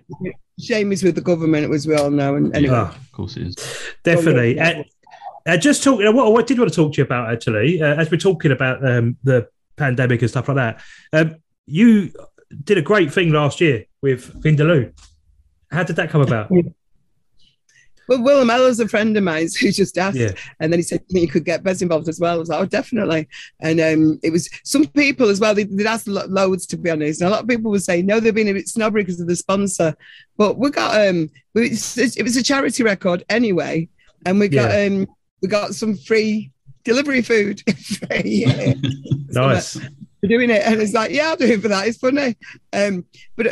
Speaker 3: is with the government, as we all know. And anyway.
Speaker 2: Of course it is.
Speaker 1: Definitely. Just talking, what I did want to talk to you about, actually, as we're talking about the pandemic and stuff like that. You did a great thing last year with Vindaloo. How did that come about?
Speaker 3: Well, Will Mellor's a friend of mine who just asked, and then he said you could get Bez involved as well. I was like, oh, definitely. And it was some people as well. They'd asked loads, to be honest. And a lot of people would say no, they've been a bit snobbery because of the sponsor. But we got it was a charity record anyway, and we got some free delivery food.
Speaker 1: Nice.
Speaker 3: For doing it, and it's like, I'll do it for that. It's funny, but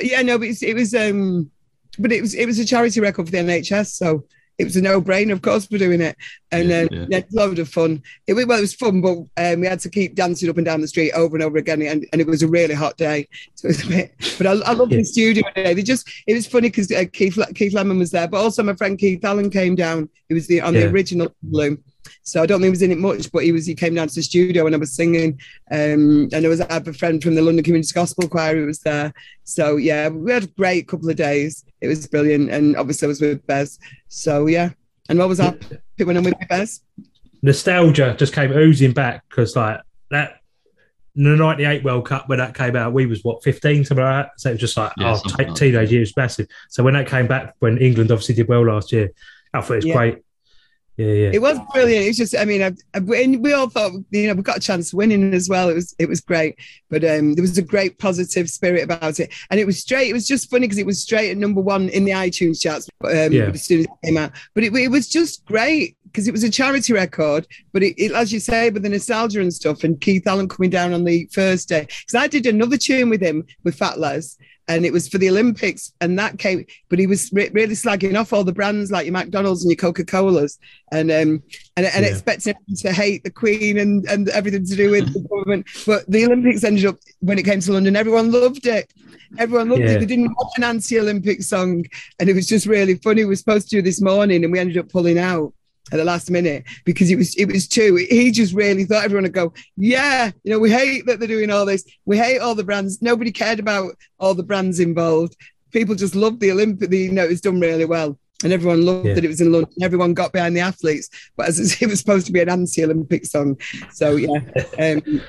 Speaker 3: it was a charity record for the NHS, so it was a no-brainer, of course, for doing it, and a load of fun. It was fun, but we had to keep dancing up and down the street over and over again, and it was a really hot day, so it was a bit. But I love the studio today. It was funny because Keith Lemon was there, but also my friend Keith Allen came down. He was the original Bloom. So I don't think he was in it much, but he came down to the studio when I was singing. And I have a friend from the London Community Gospel Choir who was there. So we had a great couple of days. It was brilliant. And obviously I was with Bez. So and what was happy when I'm with Bez?
Speaker 1: Nostalgia just came oozing back, because like that, the 98 World Cup, when that came out, we was 15, something like that. So it was just like, teenage years, massive. So when that came back, when England obviously did well last year, I thought it was great. Yeah.
Speaker 3: It was brilliant. It's just, we all thought, we got a chance of winning as well. It was great, but there was a great positive spirit about it, and it was straight. It was just funny because it was straight at number 1 in the iTunes charts as soon as it came out. But it was just great because it was a charity record. But it, as you say, with the nostalgia and stuff, and Keith Allen coming down on the first day, because I did another tune with him with Fat Les. And it was for the Olympics, and that came. But he was really slagging off all the brands like your McDonald's and your Coca-Colas, and expecting everyone to hate the Queen and everything to do with the government. But the Olympics ended up, when it came to London, everyone loved it. Everyone loved it. They didn't want an anti-Olympic song, and it was just really funny. We were supposed to do this morning, and we ended up pulling out at the last minute because it was too. He just really thought everyone would go, we hate that they're doing all this. We hate all the brands. Nobody cared about all the brands involved. People just loved the Olympic. It was done really well, and everyone loved that it was in London. Everyone got behind the athletes, but as it was supposed to be an anti-Olympic song. So the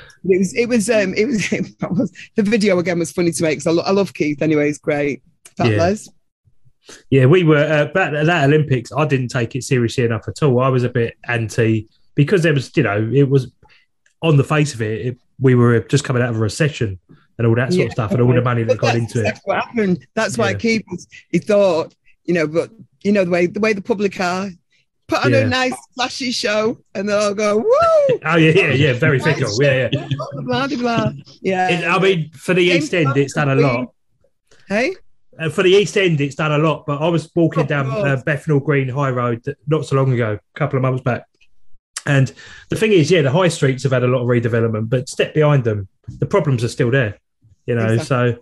Speaker 3: video again was funny to make because I love Keith anyway. He's great. Fat Les.
Speaker 1: Yeah, we were back at that Olympics. I didn't take it seriously enough at all. I was a bit anti because there was, it was on the face of it, we were just coming out of a recession and all that sort of stuff, and all the money that got into it.
Speaker 3: That's what happened. That's why Keith, he thought, but the way the public are, put on a nice flashy show, and they'll all go, woo!
Speaker 1: Oh yeah, very fickle. Yeah.
Speaker 3: Blah, blah, blah. Yeah.
Speaker 1: I mean, for the East End, it's done a lot.
Speaker 3: Hey?
Speaker 1: For the East End, it's done a lot. But I was walking down Bethnal Green High Road not so long ago, a couple of months back. And the thing is, the high streets have had a lot of redevelopment, but step behind them, the problems are still there. Exactly. So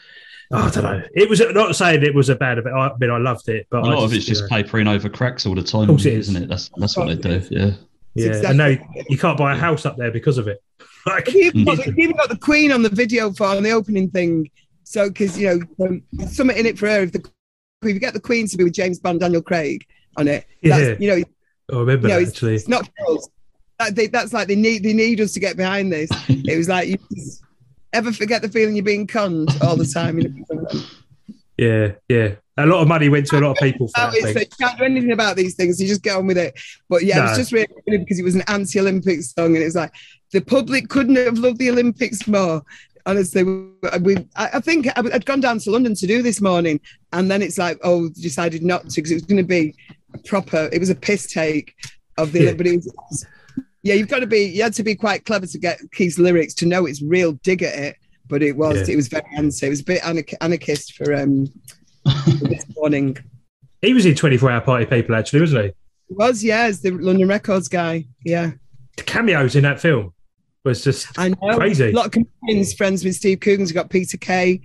Speaker 1: I don't know. It was not saying it was a bad event. I mean, I loved it, but
Speaker 2: a lot of it's just papering over cracks all the time, isn't it? That's what they do. Yeah.
Speaker 1: Exactly. And now you can't buy a house up there because of it.
Speaker 3: You've even got the Queen on the video on the opening thing. So, because there's something in it for her. If you get the Queen to be with James Bond, Daniel Craig on it, that's,
Speaker 1: I remember that, actually.
Speaker 3: It's not for us. That's like they need us to get behind this. It was like, you just ever forget the feeling you're being conned all the time.
Speaker 1: Yeah. A lot of money went to a lot of people for that thing.
Speaker 3: So you can't do anything about these things. You just get on with it. But it was just really funny because it was an anti-Olympics song, and it was like the public couldn't have loved the Olympics more. Honestly, I think I'd gone down to London to do this morning, and then it's like, decided not to because it was going to be it was a piss take of the, but it was, you had to be quite clever to get Keith's lyrics to know it's real dig at it, but it was very anti. It was a bit anarchist for this morning.
Speaker 1: He was in 24-Hour Party People, actually, wasn't he?
Speaker 3: He was, as the London Records guy, The
Speaker 1: cameos in that film was just crazy.
Speaker 3: A lot of comedians friends with Steve Coogan. We've got Peter Kay,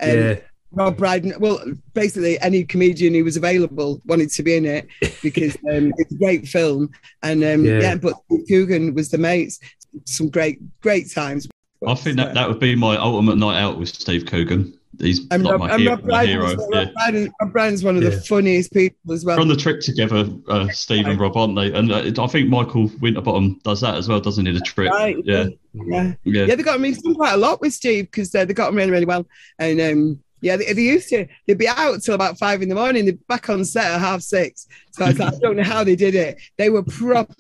Speaker 3: Rob Brydon. Well, basically any comedian who was available wanted to be in it because it's a great film. And but Steve Coogan was the mates. Some great times.
Speaker 2: I think that would be my ultimate night out with Steve Coogan. He's my hero.
Speaker 3: Rob Brydon's one of the funniest people as well.
Speaker 2: We're on the trip together, Steve and Rob, aren't they? And I think Michael Winterbottom does that as well, doesn't he? The trip.
Speaker 3: Right. Yeah. They got me quite a lot with Steve because they got him really, really well. And they used to. They'd be out till about 5 a.m. They'd be back on set at 6:30. So I was like, I don't know how they did it. They were proper.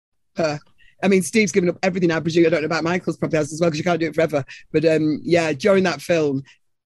Speaker 3: I mean, Steve's given up everything, I presume. I don't know about Michael's property house as well because you can't do it forever. But during that film,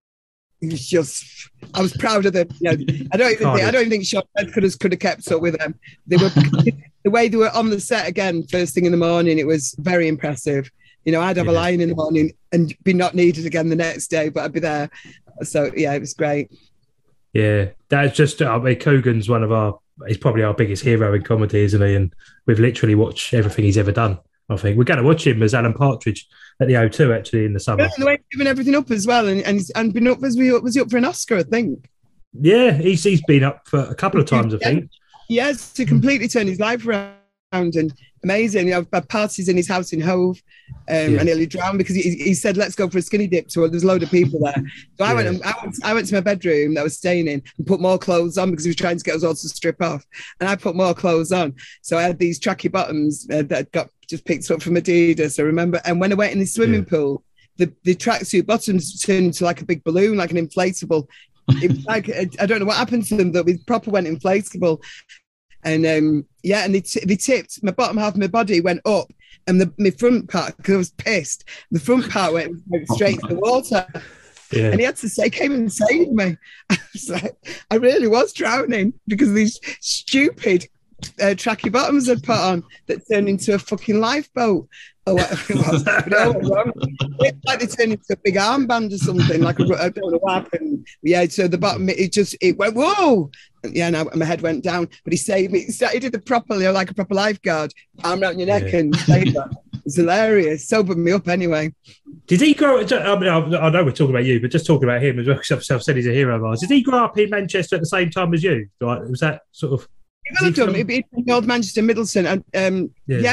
Speaker 3: it was just, I was proud of them. I don't even think Sean could have kept up with them. They were the way they were on the set again first thing in the morning. It was very impressive. I'd have a line in the morning and be not needed again the next day, but I'd be there. So it was great.
Speaker 1: Yeah, that's just. Coogan's he's probably our biggest hero in comedy, isn't he? And we've literally watched everything he's ever done. I think we're going to watch him as Alan Partridge at the O2 actually in the summer.
Speaker 3: The way he's given everything up as well, and been up was he up for an Oscar? I think.
Speaker 1: Yeah, he's been up for a couple of times. I think.
Speaker 3: Yes, to completely turn his life around and amazing. I've had parties in his house in Hove, and nearly drowned because he said, "Let's go for a skinny dip." So there's a load of people there. So I went to my bedroom that I was staying in and put more clothes on because he was trying to get us all to strip off, and I put more clothes on. So I had these tracky bottoms that got just picked up from Adidas. I remember, and when I went in the swimming pool, the tracksuit bottoms turned into like a big balloon, like an inflatable. It was like I don't know what happened to them, but we proper went inflatable. And and they tipped. My bottom half of my body went up, and my front part, because I was pissed, the front part went straight to the water. Yeah. And he came and saved me. I was like, I really was drowning because of these stupid tracky bottoms I'd put on that turned into a fucking lifeboat or whatever it was. But it all went wrong. It's like they turned into a big armband or something. Like I don't know what happened. So the bottom, it went whoa. And my head went down. But he saved me. He did the properly, like a proper lifeguard, arm around your neck and saved that. It's hilarious. Sobered me up anyway.
Speaker 1: Did he grow? I know we're talking about you, but just talking about him as well. Because I've said he's a hero of ours. Did he grow up in Manchester at the same time as you? Like, was that sort of?
Speaker 3: He's North Manchester, Middleton, and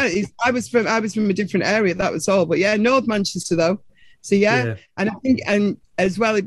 Speaker 3: I was from a different area. That was all, but North Manchester though. So and I think as well.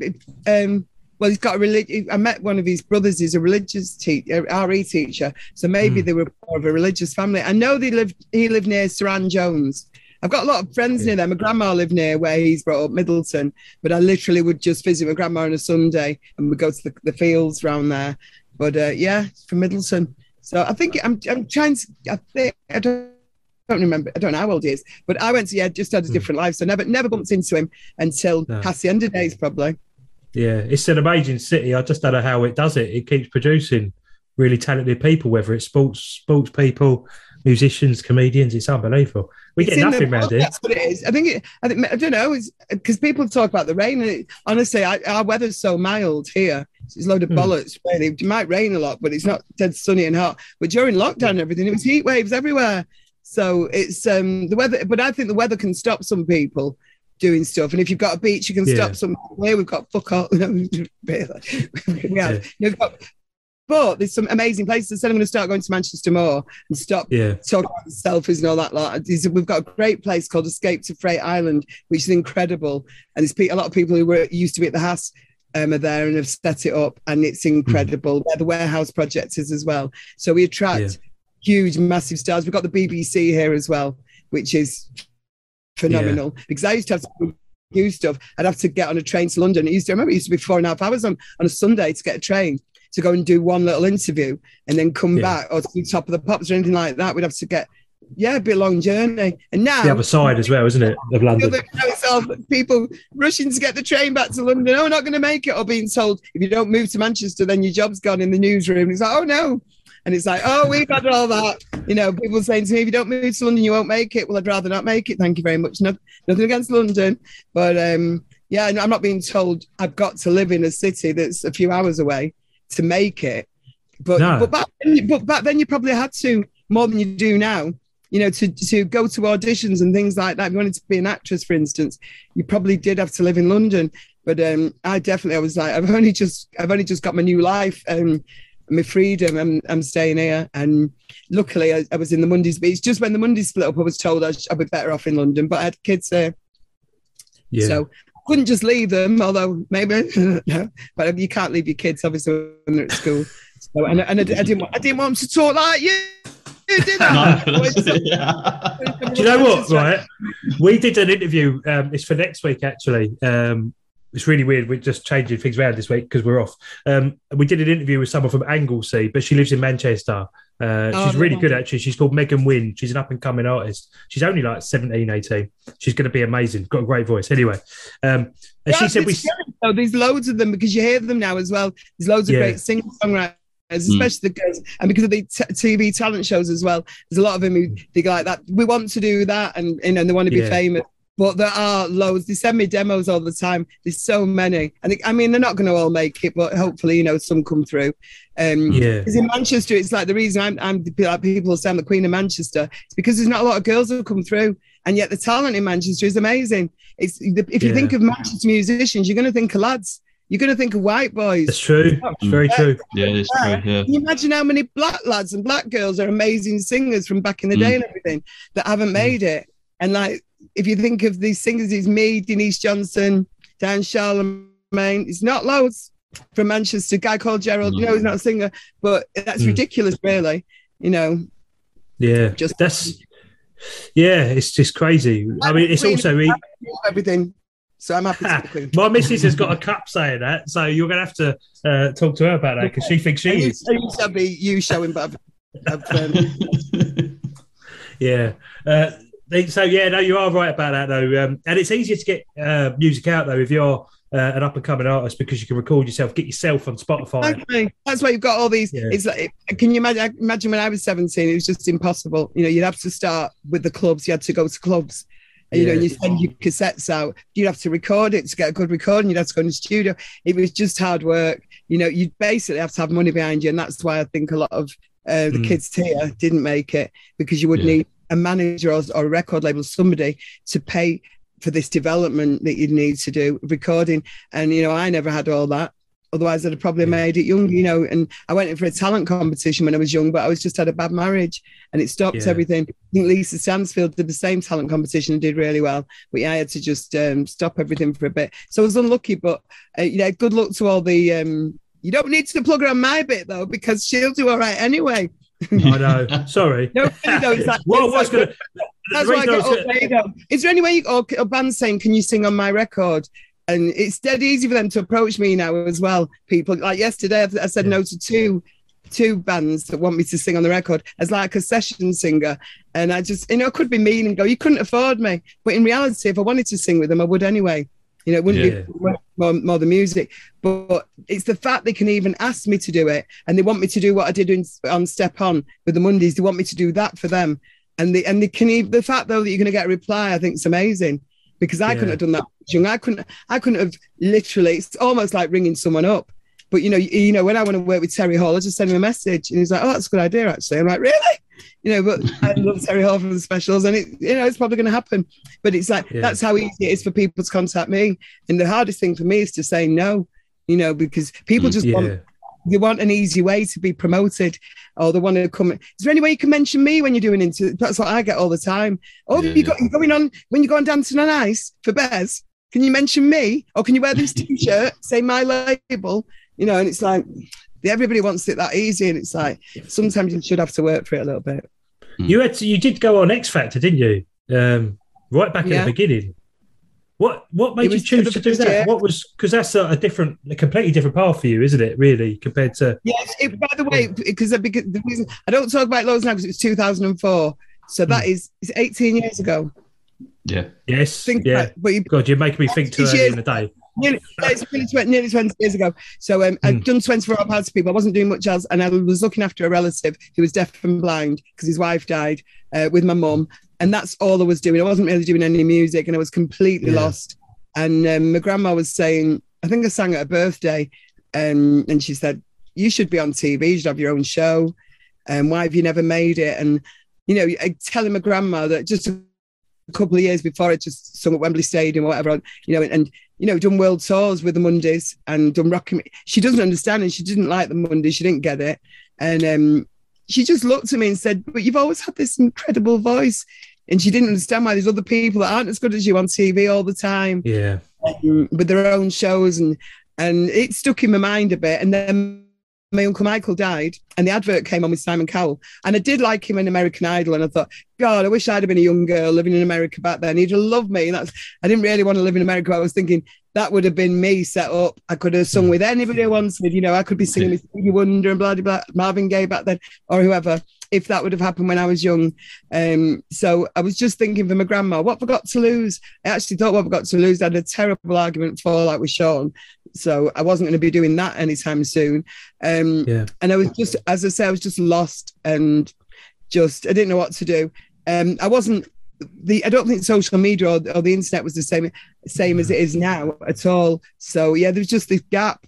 Speaker 3: Well, he's got a religion. I met one of his brothers. He's a religious teacher, RE teacher. So maybe they were more of a religious family. I know he lived near Saran Jones. I've got a lot of friends near there. My grandma lived near where he's brought up, Middleton. But I literally would just visit my grandma on a Sunday and we'd go to the fields around there. But from Middleton. So I think I'm trying to. I don't remember. I don't know how old he is. But I went to just had a different life. So never bumped into him until Hacienda days probably.
Speaker 1: Yeah, it's an amazing city. I just don't know how it does it. It keeps producing really talented people, whether it's sports people, musicians, comedians. It's unbelievable. We get nothing around here.
Speaker 3: That's what it is. I don't know. It's because people talk about the rain. And honestly, our weather's so mild here. It's a load of bollocks. Really, it might rain a lot, but it's not dead sunny and hot. But during lockdown and everything, it was heat waves everywhere. So it's the weather. But I think the weather can stop some people doing stuff. And if you've got a beach, you can stop some. Here we've got fuck all. But there's some amazing places. I said I'm going to start going to Manchester more and stop talking about the selfies and all that lot. We've got a great place called Escape to Freight Island, which is incredible. And there's a lot of people who used to be at the Haas are there and have set it up, and it's incredible. Where the warehouse project is as well. So we attract huge, massive stars. We've got the BBC here as well, which is phenomenal. Because I used to have to do stuff. I'd have to get on a train to London. I remember it used to be 4.5 hours on a Sunday to get a train to go and do one little interview and then come back, or to the Top of the Pops or anything like that. We'd have to get, a bit long journey. And now
Speaker 1: the other side as well, isn't it, of London?
Speaker 3: It's all people rushing to get the train back to London. Oh, not going to make it, or being told if you don't move to Manchester, then your job's gone in the newsroom. It's like, oh no. And it's like, oh, we've had all that. People saying to me, if you don't move to London, you won't make it. Well, I'd rather not make it. Thank you very much. Nothing against London. But I'm not being told I've got to live in a city that's a few hours away to make it. But back then you probably had to, more than you do now, to go to auditions and things like that. If you wanted to be an actress, for instance, you probably did have to live in London. But I was like, I've only just got my new life and my freedom. I'm staying here, and luckily I was in the Mondays. But it's just when the Mondays split up, I was told I'd be better off in London. But I had kids there, so couldn't just leave them, although maybe no, but you can't leave your kids obviously when they're at school. So, and I didn't want them to talk like you. Did I?
Speaker 1: Do you know what? Right, we did an interview. It's for next week actually. It's really weird. We're just changing things around this week because we're off. We did an interview with someone from Anglesey, but she lives in Manchester. She's really good, actually. She's called Megan Wynn. She's an up-and-coming artist. She's only like 17, 18. She's going to be amazing. Got a great voice. Anyway, and she said
Speaker 3: there's loads of them, because you hear them now as well. There's loads of great singer-songwriters, especially the girls. And because of the TV talent shows as well, there's a lot of them who think like that. We want to do that, and they want to be famous. But there are loads. They send me demos all the time. There's so many. And they're not going to all make it, but hopefully, some come through. Because in Manchester, it's like the reason I'm like people say I'm the Queen of Manchester. It's because there's not a lot of girls who come through. And yet the talent in Manchester is amazing. If you think of Manchester musicians, you're going to think of lads. You're going to think of white boys.
Speaker 1: That's true. It's very true.
Speaker 2: Yeah, it's true. Yeah.
Speaker 3: Can you imagine how many black lads and black girls are amazing singers from back in the day and everything that haven't made it? And like, if you think of these singers, it's me, Denise Johnson, Dan Charlemagne. It's not loads from Manchester. A guy called Gerald. He's not a singer, but that's ridiculous, really.
Speaker 1: Yeah, it's just crazy. I mean, it's also
Speaker 3: everything. So I'm happy.
Speaker 1: My missus has got a cup saying that, so you're going to have to talk to her about that because she thinks she is.
Speaker 3: It shall be you showing, but
Speaker 1: yeah. So no, you are right about that though, and it's easier to get music out though if you're an up and coming artist, because you can record yourself, get yourself on Spotify.
Speaker 3: Exactly. That's why you've got all these. Yeah. It's like, can you imagine when I was 17? It was just impossible. You'd have to start with the clubs. You had to go to clubs. And, and you send your cassettes out. You'd have to record it to get a good recording. You'd have to go in the studio. It was just hard work. You'd basically have to have money behind you, and that's why I think a lot of the kids here didn't make it, because you would need a manager or a record label, somebody to pay for this development that you'd need to do recording. And I never had all that. Otherwise I'd have probably made it young, and I went in for a talent competition when I was young, but I was just had a bad marriage and it stopped everything. I think Lisa Stansfield did the same talent competition and did really well, but I had to just stop everything for a bit. So I was unlucky, but good luck to all the you don't need to plug her on my bit though, because she'll do all right anyway.
Speaker 1: I know. Sorry.
Speaker 3: No, it's like, that's why I got all paid up. Is there any way a band saying, can you sing on my record? And it's dead easy for them to approach me now as well. People, like yesterday, I said no to two bands that want me to sing on the record as like a session singer. And I just, I could be mean and go, you couldn't afford me. But in reality, if I wanted to sing with them, I would anyway. You know, it wouldn't be more the music, but it's the fact they can even ask me to do it, and they want me to do what I did on Step On with the Mondays. They want me to do that for them, and they can even, the fact though that you're going to get a reply, I think it's amazing, because I couldn't have done that. I couldn't have literally. It's almost like ringing someone up. But you know, when I want to work with Terry Hall, I just send him a message, and he's like, "Oh, that's a good idea, actually." I'm like, "Really?" You know, but I love Terry Hall for the specials, and it's probably going to happen. But it's like that's how easy it is for people to contact me. And the hardest thing for me is to say no, you know, because people just want an easy way to be promoted, or they want to come. Is there any way you can mention me when you're doing into? That's what I get all the time. Oh, you're going on when you go on Dancing on Ice for Bez. Can you mention me, or can you wear this T-shirt, say my label? You know, and it's like everybody wants it that easy, and it's like sometimes you should have to work for it a little bit.
Speaker 1: You did go on X Factor, didn't you? Right back at the beginning. What made you choose to do that? Year. What was, because that's a completely different path for you, isn't it? Really, compared to
Speaker 3: by the way, because the reason I don't talk about loads now because it was 2004, so that is 18 years ago.
Speaker 2: Yeah.
Speaker 1: Yes. God, you're making me think too early in the day.
Speaker 3: Nearly 20 years ago. So I'd done 24 Hour Party People. I wasn't doing much else, and I was looking after a relative who was deaf and blind because his wife died with my mum, and that's all I was doing. I wasn't really doing any music, and I was completely lost. And my grandma was saying, I think I sang at her birthday, and she said, "You should be on TV. You should have your own show. And why have you never made it?" And you know, telling my grandma that just a couple of years before, I just sung at Wembley Stadium or whatever, you know, and you know, done world tours with the Mondays and done rocking. She doesn't understand, and she didn't like the Mondays. She didn't get it, and she just looked at me and said, "But you've always had this incredible voice," and she didn't understand why there's other people that aren't as good as you on TV all the time, with their own shows, and it stuck in my mind a bit, and then. My Uncle Michael died, and the advert came on with Simon Cowell, and I did like him in American Idol, and I thought, God, I wish I'd have been a young girl living in America back then. He'd have loved me. I didn't really want to live in America. I was thinking that would have been me set up. I could have sung with anybody I wanted. You know, I could be singing with Stevie Wonder and blah, blah, blah, Marvin Gaye back then, or whoever, if that would have happened when I was young. So I was just thinking for my grandma, what have I got to lose? I actually thought, what have I got to lose? I had a terrible argument fallout with Sean. So I wasn't going to be doing that anytime soon. And I was just, as I say, I was just lost and just, I didn't know what to do. I don't think social media or the internet was the same as it is now at all. So yeah, there was just this gap.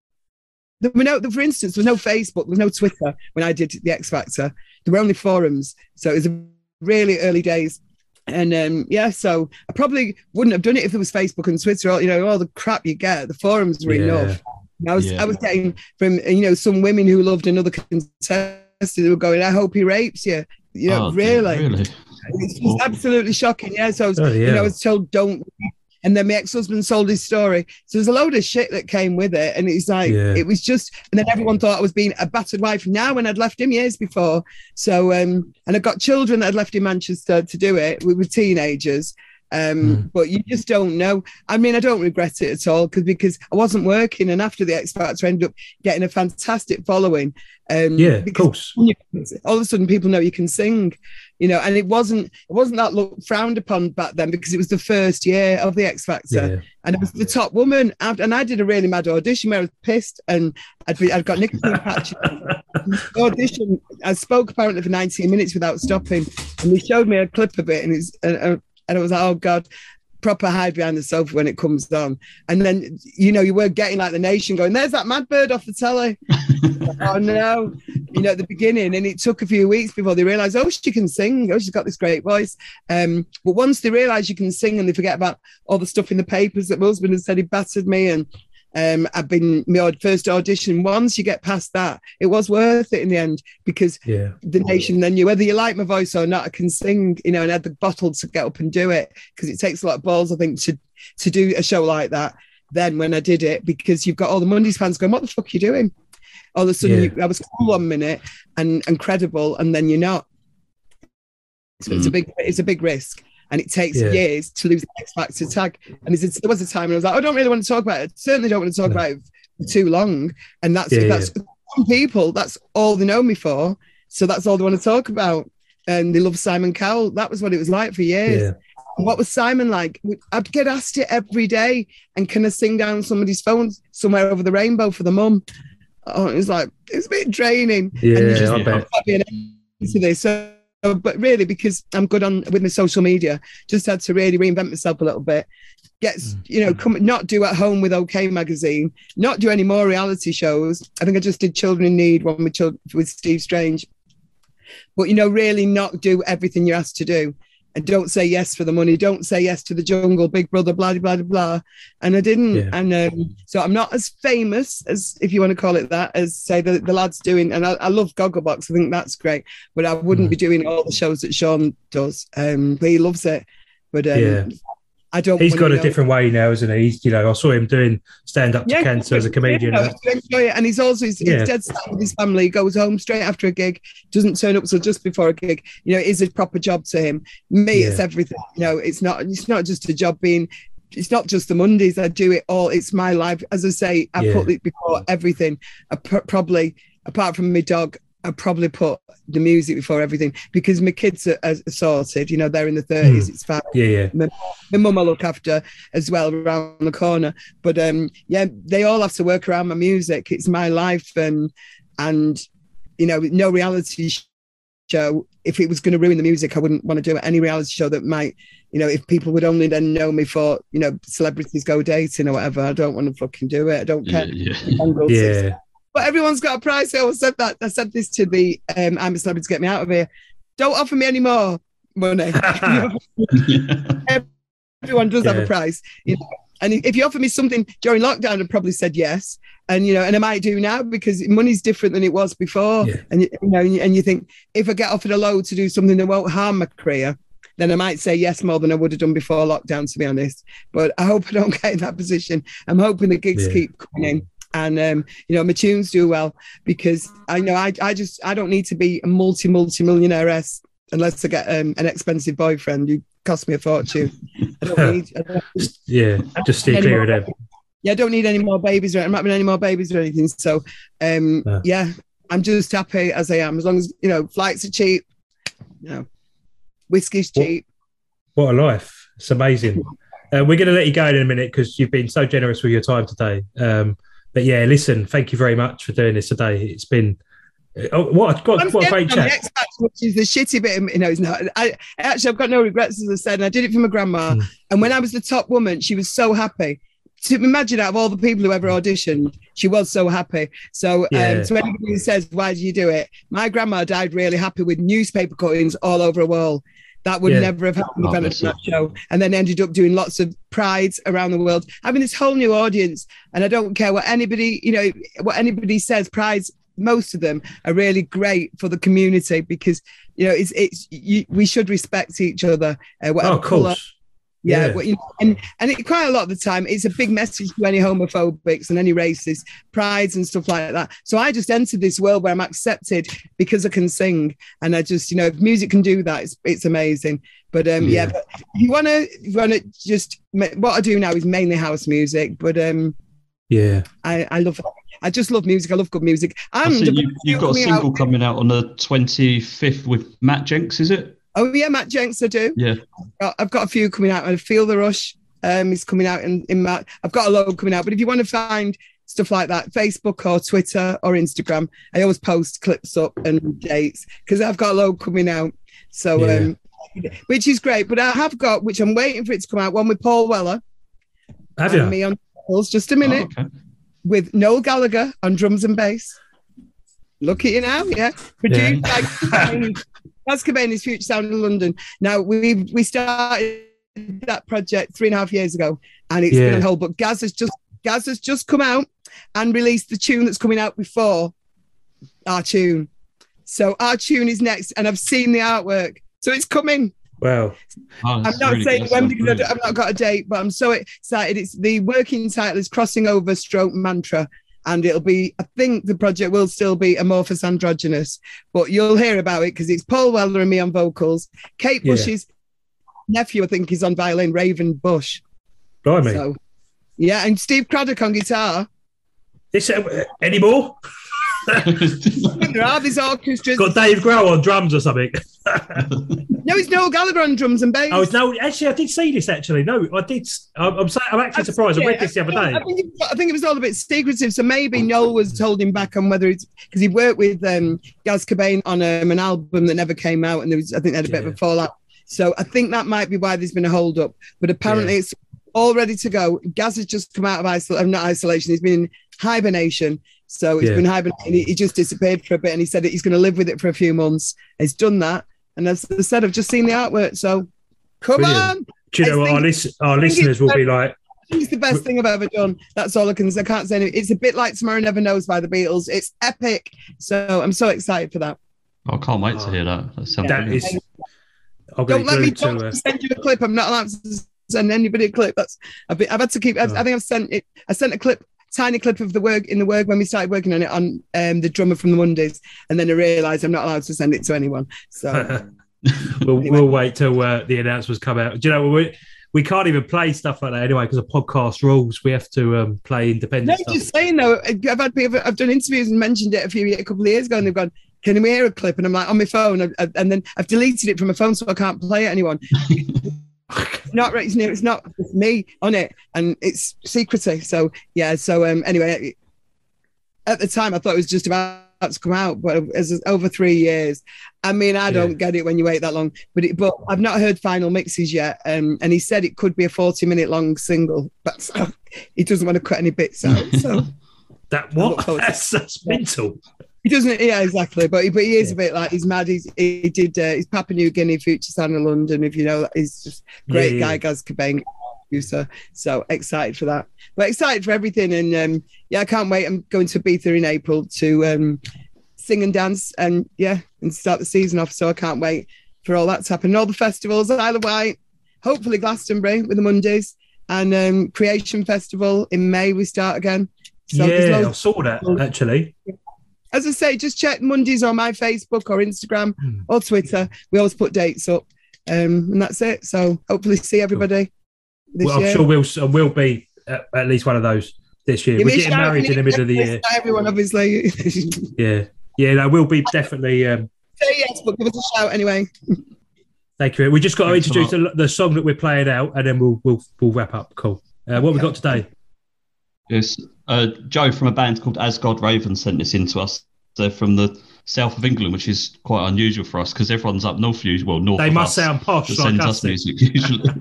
Speaker 3: For instance, there was no Facebook, there was no Twitter when I did the X Factor. There were only forums. So it was really early days. And so I probably wouldn't have done it if there was Facebook and Twitter, or, you know, all the crap you get. The forums were enough. I was getting from, you know, some women who loved another contestant who were going, "I hope he rapes you." You know, really? It's just absolutely shocking. Yeah. So I was, you know, I was told don't. And then my ex-husband sold his story. So there's a load of shit that came with it. And it's like, it was just, and then everyone thought I was being a battered wife now when I'd left him years before. So, and I got children that I'd left in Manchester to do it. We were teenagers. But you just don't know. I mean, I don't regret it at all because I wasn't working. And after the X Factor, I ended up getting a fantastic following.
Speaker 1: Of course.
Speaker 3: All of a sudden, people know you can sing, you know, and it wasn't that frowned upon back then because it was the first year of the X Factor, and it was the top woman. And I did a really mad audition where I was pissed, and I'd got nicotine patches. Audition. I spoke apparently for 19 minutes without stopping, and they showed me a clip of it, and I was like, oh God. Proper hide behind the sofa when it comes on. And then, you know, you were getting like the nation going, "There's that mad bird off the telly." Oh no, you know, at the beginning. And it took a few weeks before they realized, oh, she can sing. Oh, she's got this great voice. But once they realize you can sing and they forget about all the stuff in the papers that my husband had said he battered me, and I've been my first audition. Once you get past that, it was worth it in the end because the nation then knew whether you like my voice or not, I can sing, you know, and I had the bottle to get up and do it because it takes a lot of balls, I think, to do a show like that. Then when I did it, because you've got all the Mondays fans going, "What the fuck are you doing?" All of a sudden, I was cool 1 minute and credible, and then you're not. So it's a big risk. And it takes years to lose the X Factor tag. And there was a time when I was like, I don't really want to talk about it. I certainly don't want to talk about it for too long. And that's some people, that's all they know me for. So that's all they want to talk about. And they love Simon Cowell. That was what it was like for years. What was Simon like? I'd get asked it every day. And can I sing down somebody's phone somewhere over the rainbow for the mum? Oh, it was like, it's a bit draining.
Speaker 1: Yeah,
Speaker 3: and you just
Speaker 1: I bet.
Speaker 3: into this. So, but really, because I'm good with my social media, just had to really reinvent myself a little bit. Not do At Home with OK Magazine, not do any more reality shows. I think I just did Children in Need, one with Steve Strange. But, really not do everything you're asked to do. And don't say yes for the money. Don't say yes to the jungle, Big Brother, blah, blah, blah, blah. And I didn't. Yeah. And so I'm not as famous as, if you want to call it that, as, say, the lads doing. And I love Gogglebox. I think that's great. But I wouldn't be doing all the shows that Sean does. But he loves it. But I don't.
Speaker 1: He's got a different way now, isn't he? He's, I saw him doing stand up to cancer as a comedian.
Speaker 3: Enjoy it. And he's also he's dead set with his family. He goes home straight after a gig, doesn't turn up till just before a gig. It is a proper job to him. Me, it's everything. It's not just a job being. It's not just the Mondays. I do it all. It's my life. As I say, I put it before everything. Probably apart from my dog, I probably put the music before everything because my kids are sorted. They're in the 30s. It's fine. My mum I look after as well around the corner. But they all have to work around my music. It's my life, and no reality show. If it was going to ruin the music, I wouldn't want to do it. Any reality show that might, if people would only then know me for, celebrities go dating or whatever. I don't want to fucking do it. I don't care. But everyone's got a price. I always said that. I said this to the I'm a Celebrity to Get Me Out of Here. Don't offer me any more money. Everyone does have a price. And if you offer me something during lockdown, I'd probably said yes. And and I might do now because money's different than it was before. Yeah. And and you think if I get offered a load to do something that won't harm my career, then I might say yes more than I would have done before lockdown, to be honest. But I hope I don't get in that position. I'm hoping the gigs keep coming in. And my tunes do well because I know I don't need to be a multi-millionaire-ess unless I get an expensive boyfriend who costs me a fortune. I don't need
Speaker 1: just stay clear of them.
Speaker 3: I don't need any more babies. I'm not having any more babies or anything. So I'm just happy as I am, as long as flights are cheap, whiskey's cheap.
Speaker 1: What a life. It's amazing. We're going to let you go in a minute because you've been so generous with your time today. But listen, thank you very much for doing this today. It's been what a great chat.
Speaker 3: Which is the shitty bit, it's not. I've got no regrets, as I said, and I did it for my grandma. And when I was the top woman, she was so happy. To imagine, out of all the people who ever auditioned, she was so happy. So, so anybody who says, "Why do you do it?" My grandma died really happy with newspaper cuttings all over a wall. That would never have happened if I had that show. And then ended up doing lots of prides around the world, having this whole new audience. And I don't care what anybody, what says, prides, most of them are really great for the community because, we should respect each other.
Speaker 1: Of course.
Speaker 3: And quite a lot of the time, it's a big message to any homophobics and any racists, prides and stuff like that. So I just entered this world where I'm accepted because I can sing, and I just, if music can do that, it's amazing. But but if you want to just, what I do now is mainly house music. But I just love music. I love good music. And
Speaker 2: you've got a single coming out on the 25th with Matt Jenks, is it?
Speaker 3: Oh yeah, Matt Jenks, I do.
Speaker 2: Yeah,
Speaker 3: I've got a few coming out. I Feel the Rush is coming out in Matt. I've got a load coming out. But if you want to find stuff like that, Facebook or Twitter or Instagram, I always post clips up and dates because I've got a load coming out. So which is great. But I have got, which I'm waiting for it to come out, one with Paul Weller.
Speaker 1: Have you?
Speaker 3: Me on vocals, just a minute. Oh, okay. With Noel Gallagher on drums and bass. Look at you now, produced by Gaz Cobain's Future Sound in London. Now we started that project 3.5 years ago, and it's been on hold. But Gaz has just come out and released the tune that's coming out before our tune. So our tune is next, and I've seen the artwork, so it's coming.
Speaker 1: Wow!
Speaker 3: I'm not really saying when because I've not got a date, but I'm so excited. It's the working title is Crossing Over / Mantra. And it'll be, I think the project will still be amorphous androgynous, but you'll hear about it because it's Paul Weller and me on vocals. Kate Bush's nephew, I think, is on violin, Raven Bush.
Speaker 1: Blimey.
Speaker 3: So, and Steve Craddock on guitar.
Speaker 1: Any more?
Speaker 3: There are these orchestras.
Speaker 1: Got Dave Grohl on drums or something.
Speaker 3: No, it's Noel Gallagher on drums and bass.
Speaker 1: Oh, no, actually, I did see this, actually. No, I did. I'm actually surprised. I read this the other day.
Speaker 3: I think it was all a bit secretive, so maybe Noel was holding back on whether it's... Because he worked with Gaz Cobain on an album that never came out, and I think they had a bit of a fallout. So I think that might be why there's been a hold-up. But apparently it's all ready to go. Gaz has just come out of not isolation. He's been in hibernation. So he's been hibernating. He just disappeared for a bit, and he said that he's going to live with it for a few months. He's done that. And as I said, I've just seen the artwork. So come on.
Speaker 1: Do you know what our listeners will be like?
Speaker 3: It's the best thing I've ever done. That's all I can't say. Anything. It's a bit like Tomorrow Never Knows by the Beatles. It's epic. So I'm so excited for that.
Speaker 2: I can't wait to hear that.
Speaker 3: Don't let me send you a clip. I'm not allowed to send anybody a clip. I've had to keep. I think I've sent it. I sent a clip. Tiny clip of the work when we started working on it on the drummer from the Mondays, and then I realised I'm not allowed to send it to anyone. So
Speaker 1: we'll wait till the announcements come out. Do you know we can't even play stuff like that anyway because of podcast rules. We have to play independent stuff. Just
Speaker 3: saying though, I've done interviews and mentioned it a couple of years ago, and they've gone, "Can we hear a clip?" And I'm like, on my phone, and then I've deleted it from my phone so I can't play it anyone. It's not me on it, and it's secrecy. So anyway, at the time I thought it was just about to come out, but it's over 3 years. I mean, I don't get it when you wait that long, but I've not heard final mixes yet. And he said it could be a 40-minute long single, but he doesn't want to cut any bits out. So
Speaker 1: that what? That's mental.
Speaker 3: He doesn't, exactly. But he is a bit like, he's mad. He's Papua New Guinea, Future Sound of London. If you know, he's just great guy, Gaz Cobain producer. So excited for that. But excited for everything. And I can't wait. I'm going to Ibiza in April to sing and dance and start the season off. So I can't wait for all that to happen. And all the festivals, Isle of Wight, hopefully Glastonbury with the Mondays, and Creation Festival in May we start again. So
Speaker 1: I saw that actually.
Speaker 3: As I say, just check Mondays on my Facebook or Instagram or Twitter. We always put dates up, and that's it. So hopefully see everybody this year.
Speaker 1: I'm sure we'll be at least one of those this year. We're getting married in the middle of the year.
Speaker 3: Everyone, obviously.
Speaker 1: We'll be definitely.
Speaker 3: Say yes, but give us a shout anyway.
Speaker 1: Thank you. We just got to introduce the song that we're playing out, and then we'll wrap up. Cool. What we got today?
Speaker 2: Yes, Joe from a band called As God Raven sent this in to us. They're from the south of England, which is quite unusual for us because everyone's up north. North.
Speaker 1: They must sound posh like us.
Speaker 2: Music usually.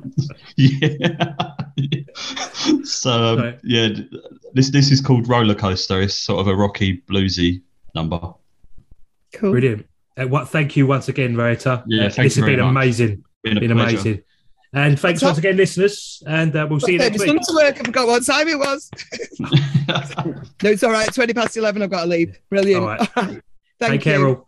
Speaker 2: So this is called Roller Coaster. It's sort of a rocky, bluesy number.
Speaker 3: Cool.
Speaker 1: Brilliant. Thank you once again, Rita.
Speaker 2: Yeah,
Speaker 1: this has been amazing. Been amazing. And thanks once again, listeners. And we'll see you next week.
Speaker 3: To work. I forgot what time it was. No, it's all right. 11:20. I've got to leave. Brilliant.
Speaker 1: All right. Take care, all.